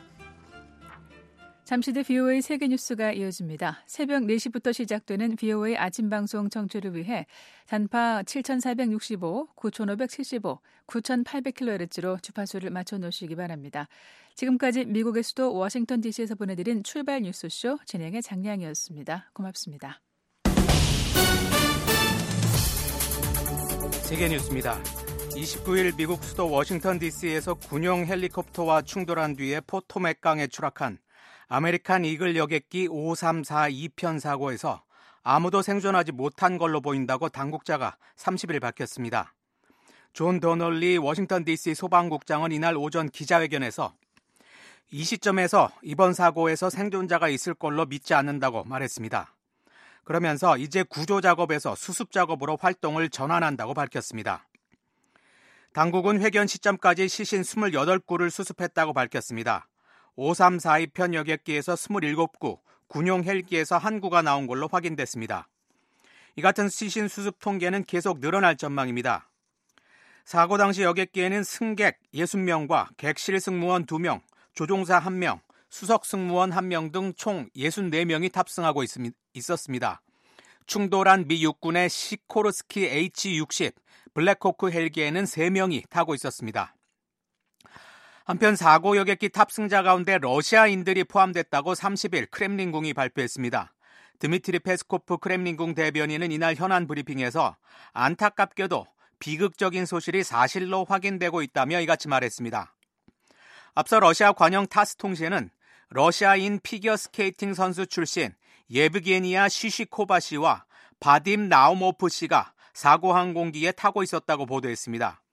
잠시 뒤 비오에이 세계뉴스가 이어집니다. 새벽 네 시부터 시작되는 비오에이 아침방송 청취를 위해 단파 칠천사백육십오, 구천오백칠십오, 구천팔백 킬로헤르츠로 주파수를 맞춰놓으시기 바랍니다. 지금까지 미국의 수도 워싱턴 디씨에서 보내드린 출발 뉴스쇼 진행의 장량이었습니다. 고맙습니다. 세계뉴스입니다. 이십구 일 미국 수도 워싱턴 디씨에서 군용 헬리콥터와 충돌한 뒤에 포토맥 강에 추락한 아메리칸 이글 여객기 오삼사이 편 사고에서 아무도 생존하지 못한 걸로 보인다고 당국자가 삼십 일 밝혔습니다. 존 더널리 워싱턴 디씨 소방국장은 이날 오전 기자회견에서 이 시점에서 이번 사고에서 생존자가 있을 걸로 믿지 않는다고 말했습니다. 그러면서 이제 구조 작업에서 수습 작업으로 활동을 전환한다고 밝혔습니다. 당국은 회견 시점까지 시신 이십팔 구를 수습했다고 밝혔습니다. 오삼사이 편 여객기에서 이십칠 구, 군용 헬기에서 한 구가 나온 걸로 확인됐습니다. 이 같은 시신 수습 통계는 계속 늘어날 전망입니다. 사고 당시 여객기에는 승객 육십 명과 객실 승무원 두 명, 조종사 한 명, 수석 승무원 한 명 등 총 육십사 명이 탑승하고 있었습니다. 충돌한 미 육군의 시코르스키 에이치 육십 블랙호크 헬기에는 세 명이 타고 있었습니다. 한편 사고 여객기 탑승자 가운데 러시아인들이 포함됐다고 삼십 일 크렘린궁이 발표했습니다. 드미트리 페스코프 크렘린궁 대변인은 이날 현안 브리핑에서 안타깝게도 비극적인 소식이 사실로 확인되고 있다며 이같이 말했습니다. 앞서 러시아 관영 타스 통신은 러시아인 피겨스케이팅 선수 출신 예브게니아 시시코바 씨와 바딤 나우모프 씨가 사고 항공기에 타고 있었다고 보도했습니다.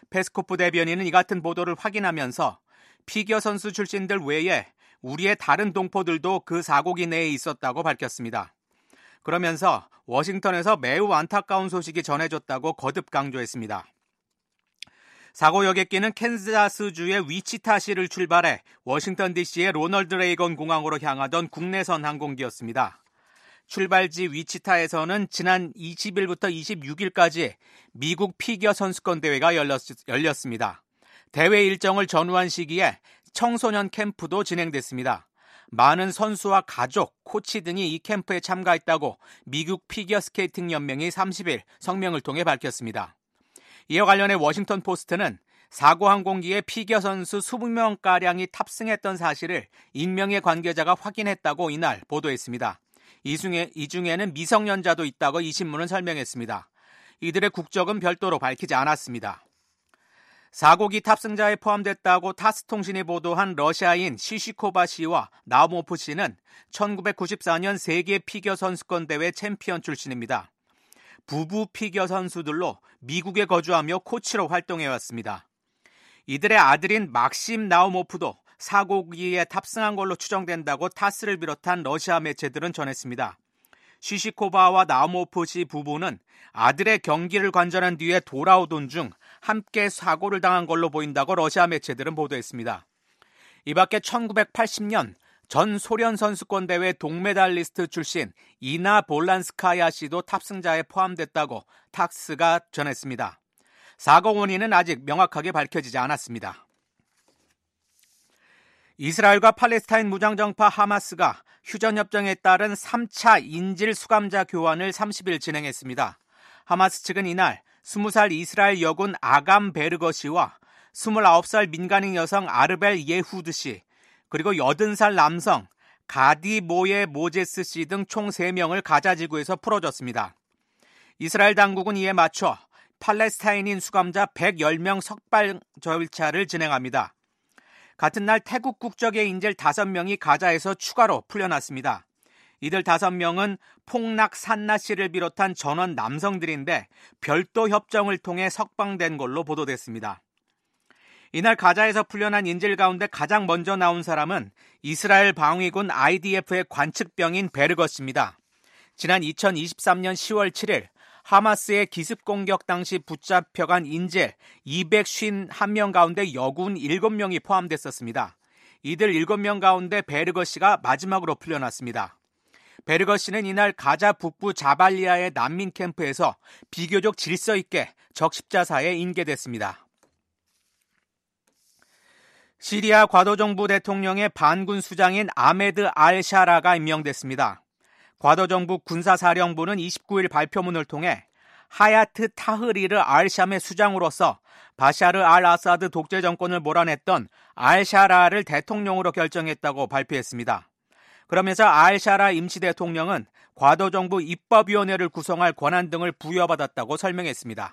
페스코프 대변인은 이 같은 보도를 확인하면서 피겨 선수 출신들 외에 우리의 다른 동포들도 그 사고기 내에 있었다고 밝혔습니다. 그러면서 워싱턴에서 매우 안타까운 소식이 전해졌다고 거듭 강조했습니다. 사고 여객기는 캔자스주의 위치타시를 출발해 워싱턴 디씨의 로널드 레이건 공항으로 향하던 국내선 항공기였습니다. 출발지 위치타에서는 지난 이십 일부터 이십육 일까지 미국 피겨 선수권 대회가 열렸, 열렸습니다. 대회 일정을 전후한 시기에 청소년 캠프도 진행됐습니다. 많은 선수와 가족, 코치 등이 이 캠프에 참가했다고 미국 피겨 스케이팅 연맹이 삼십 일 성명을 통해 밝혔습니다. 이와 관련해 워싱턴 포스트는 사고 항공기에 피겨 선수 이십 명가량이 탑승했던 사실을 익명의 관계자가 확인했다고 이날 보도했습니다. 이 중에, 이 중에는 미성년자도 있다고 이 신문은 설명했습니다. 이들의 국적은 별도로 밝히지 않았습니다. 사고기 탑승자에 포함됐다고 타스통신이 보도한 러시아인 시시코바 씨와 나우모프 씨는 천구백구십사 년 세계 피겨 선수권 대회 챔피언 출신입니다. 부부 피겨 선수들로 미국에 거주하며 코치로 활동해왔습니다. 이들의 아들인 막심 나우모프도 사고기에 탑승한 걸로 추정된다고 타스를 비롯한 러시아 매체들은 전했습니다. 시시코바와 나우모프 씨 부부는 아들의 경기를 관전한 뒤에 돌아오던 중 함께 사고를 당한 걸로 보인다고 러시아 매체들은 보도했습니다. 이 밖에 천구백팔십 년 전 소련 선수권 대회 동메달리스트 출신 이나 볼란스카야 씨도 탑승자에 포함됐다고 탁스가 전했습니다. 사고 원인은 아직 명확하게 밝혀지지 않았습니다. 이스라엘과 팔레스타인 무장정파 하마스가 휴전협정에 따른 삼 차 인질 수감자 교환을 삼십 일 진행했습니다. 하마스 측은 이날 스무 살 이스라엘 여군 아감 베르거 씨와 스물아홉 살 민간인 여성 아르벨 예후드 씨, 그리고 여든 살 남성 가디 모예 모제스 씨 등 총 세 명을 가자 지구에서 풀어줬습니다. 이스라엘 당국은 이에 맞춰 팔레스타인인 수감자 백십 명 석방 절차를 진행합니다. 같은 날 태국 국적의 인질 다섯 명이 가자에서 추가로 풀려났습니다. 이들 다섯 명은 폭락 산나 씨를 비롯한 전원 남성들인데 별도 협정을 통해 석방된 걸로 보도됐습니다. 이날 가자에서 풀려난 인질 가운데 가장 먼저 나온 사람은 이스라엘 방위군 아이디에프의 관측병인 베르거 씨입니다. 지난 이천이십삼 년 시월 칠 일 하마스의 기습 공격 당시 붙잡혀간 인질 이백오십일 명 가운데 여군 일곱 명이 포함됐었습니다. 이들 일곱 명 가운데 베르거 씨가 마지막으로 풀려났습니다. 베르거 씨는 이날 가자 북부 자발리아의 난민 캠프에서 비교적 질서 있게 적십자사에 인계됐습니다. 시리아 과도정부 대통령의 반군 수장인 아메드 알-샤라가 임명됐습니다. 과도정부 군사사령부는 이십구 일 발표문을 통해 하야트 타흐리르 알-샴의 수장으로서 바샤르 알-아사드 독재 정권을 몰아냈던 알-샤라를 대통령으로 결정했다고 발표했습니다. 그러면서 알-샤라 임시 대통령은 과도정부 입법위원회를 구성할 권한 등을 부여받았다고 설명했습니다.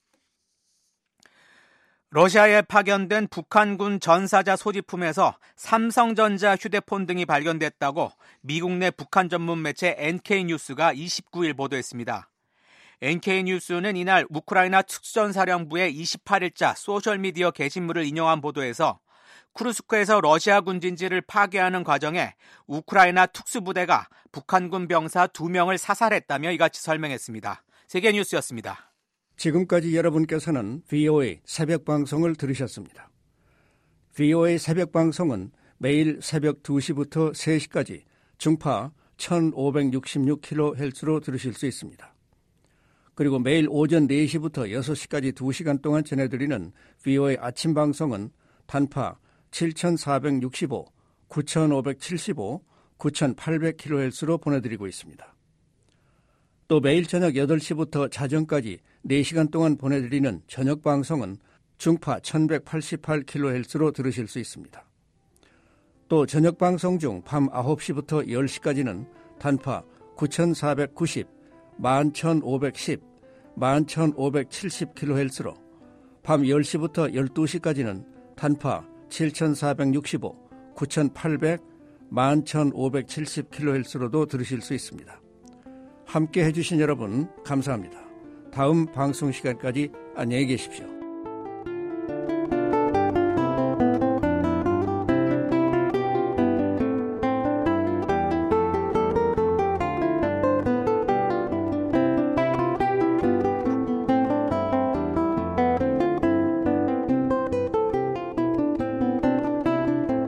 러시아에 파견된 북한군 전사자 소지품에서 삼성전자 휴대폰 등이 발견됐다고 미국 내 북한 전문 매체 엔케이뉴스가 이십구 일 보도했습니다. 엔케이뉴스는 이날 우크라이나 특수전사령부의 이십팔 일자 소셜미디어 게시물을 인용한 보도에서 쿠르스크에서 러시아 군진지를 파괴하는 과정에 우크라이나 특수부대가 북한군 병사 두 명을 사살했다며 이같이 설명했습니다. 세계뉴스였습니다. 지금까지 여러분께서는 브이오에이 새벽방송을 들으셨습니다. 브이오에이 새벽방송은 매일 새벽 두 시부터 세 시까지 중파 천오백육십육 킬로헤르츠로 들으실 수 있습니다. 그리고 매일 오전 네 시부터 여섯 시까지 두 시간 동안 전해드리는 브이오에이 아침방송은 단파 칠천사백육십오, 구천오백칠십오, 구천팔백 킬로헤르츠로 보내드리고 있습니다. 또 매일 저녁 여덟 시부터 자정까지 네 시간 동안 보내드리는 저녁 방송은 중파 천백팔십팔 킬로헤르츠로 들으실 수 있습니다. 또 저녁 방송 중 밤 아홉 시부터 열 시까지는 단파 구천사백구십, 만천오백십, 만천오백칠십 킬로헤르츠로, 밤 열 시부터 열두 시까지는 단파 칠천사백육십오, 구천팔백, 만천오백칠십 킬로헤르츠로도 들으실 수 있습니다. 함께 해주신 여러분 감사합니다. 다음 방송 시간까지 안녕히 계십시오.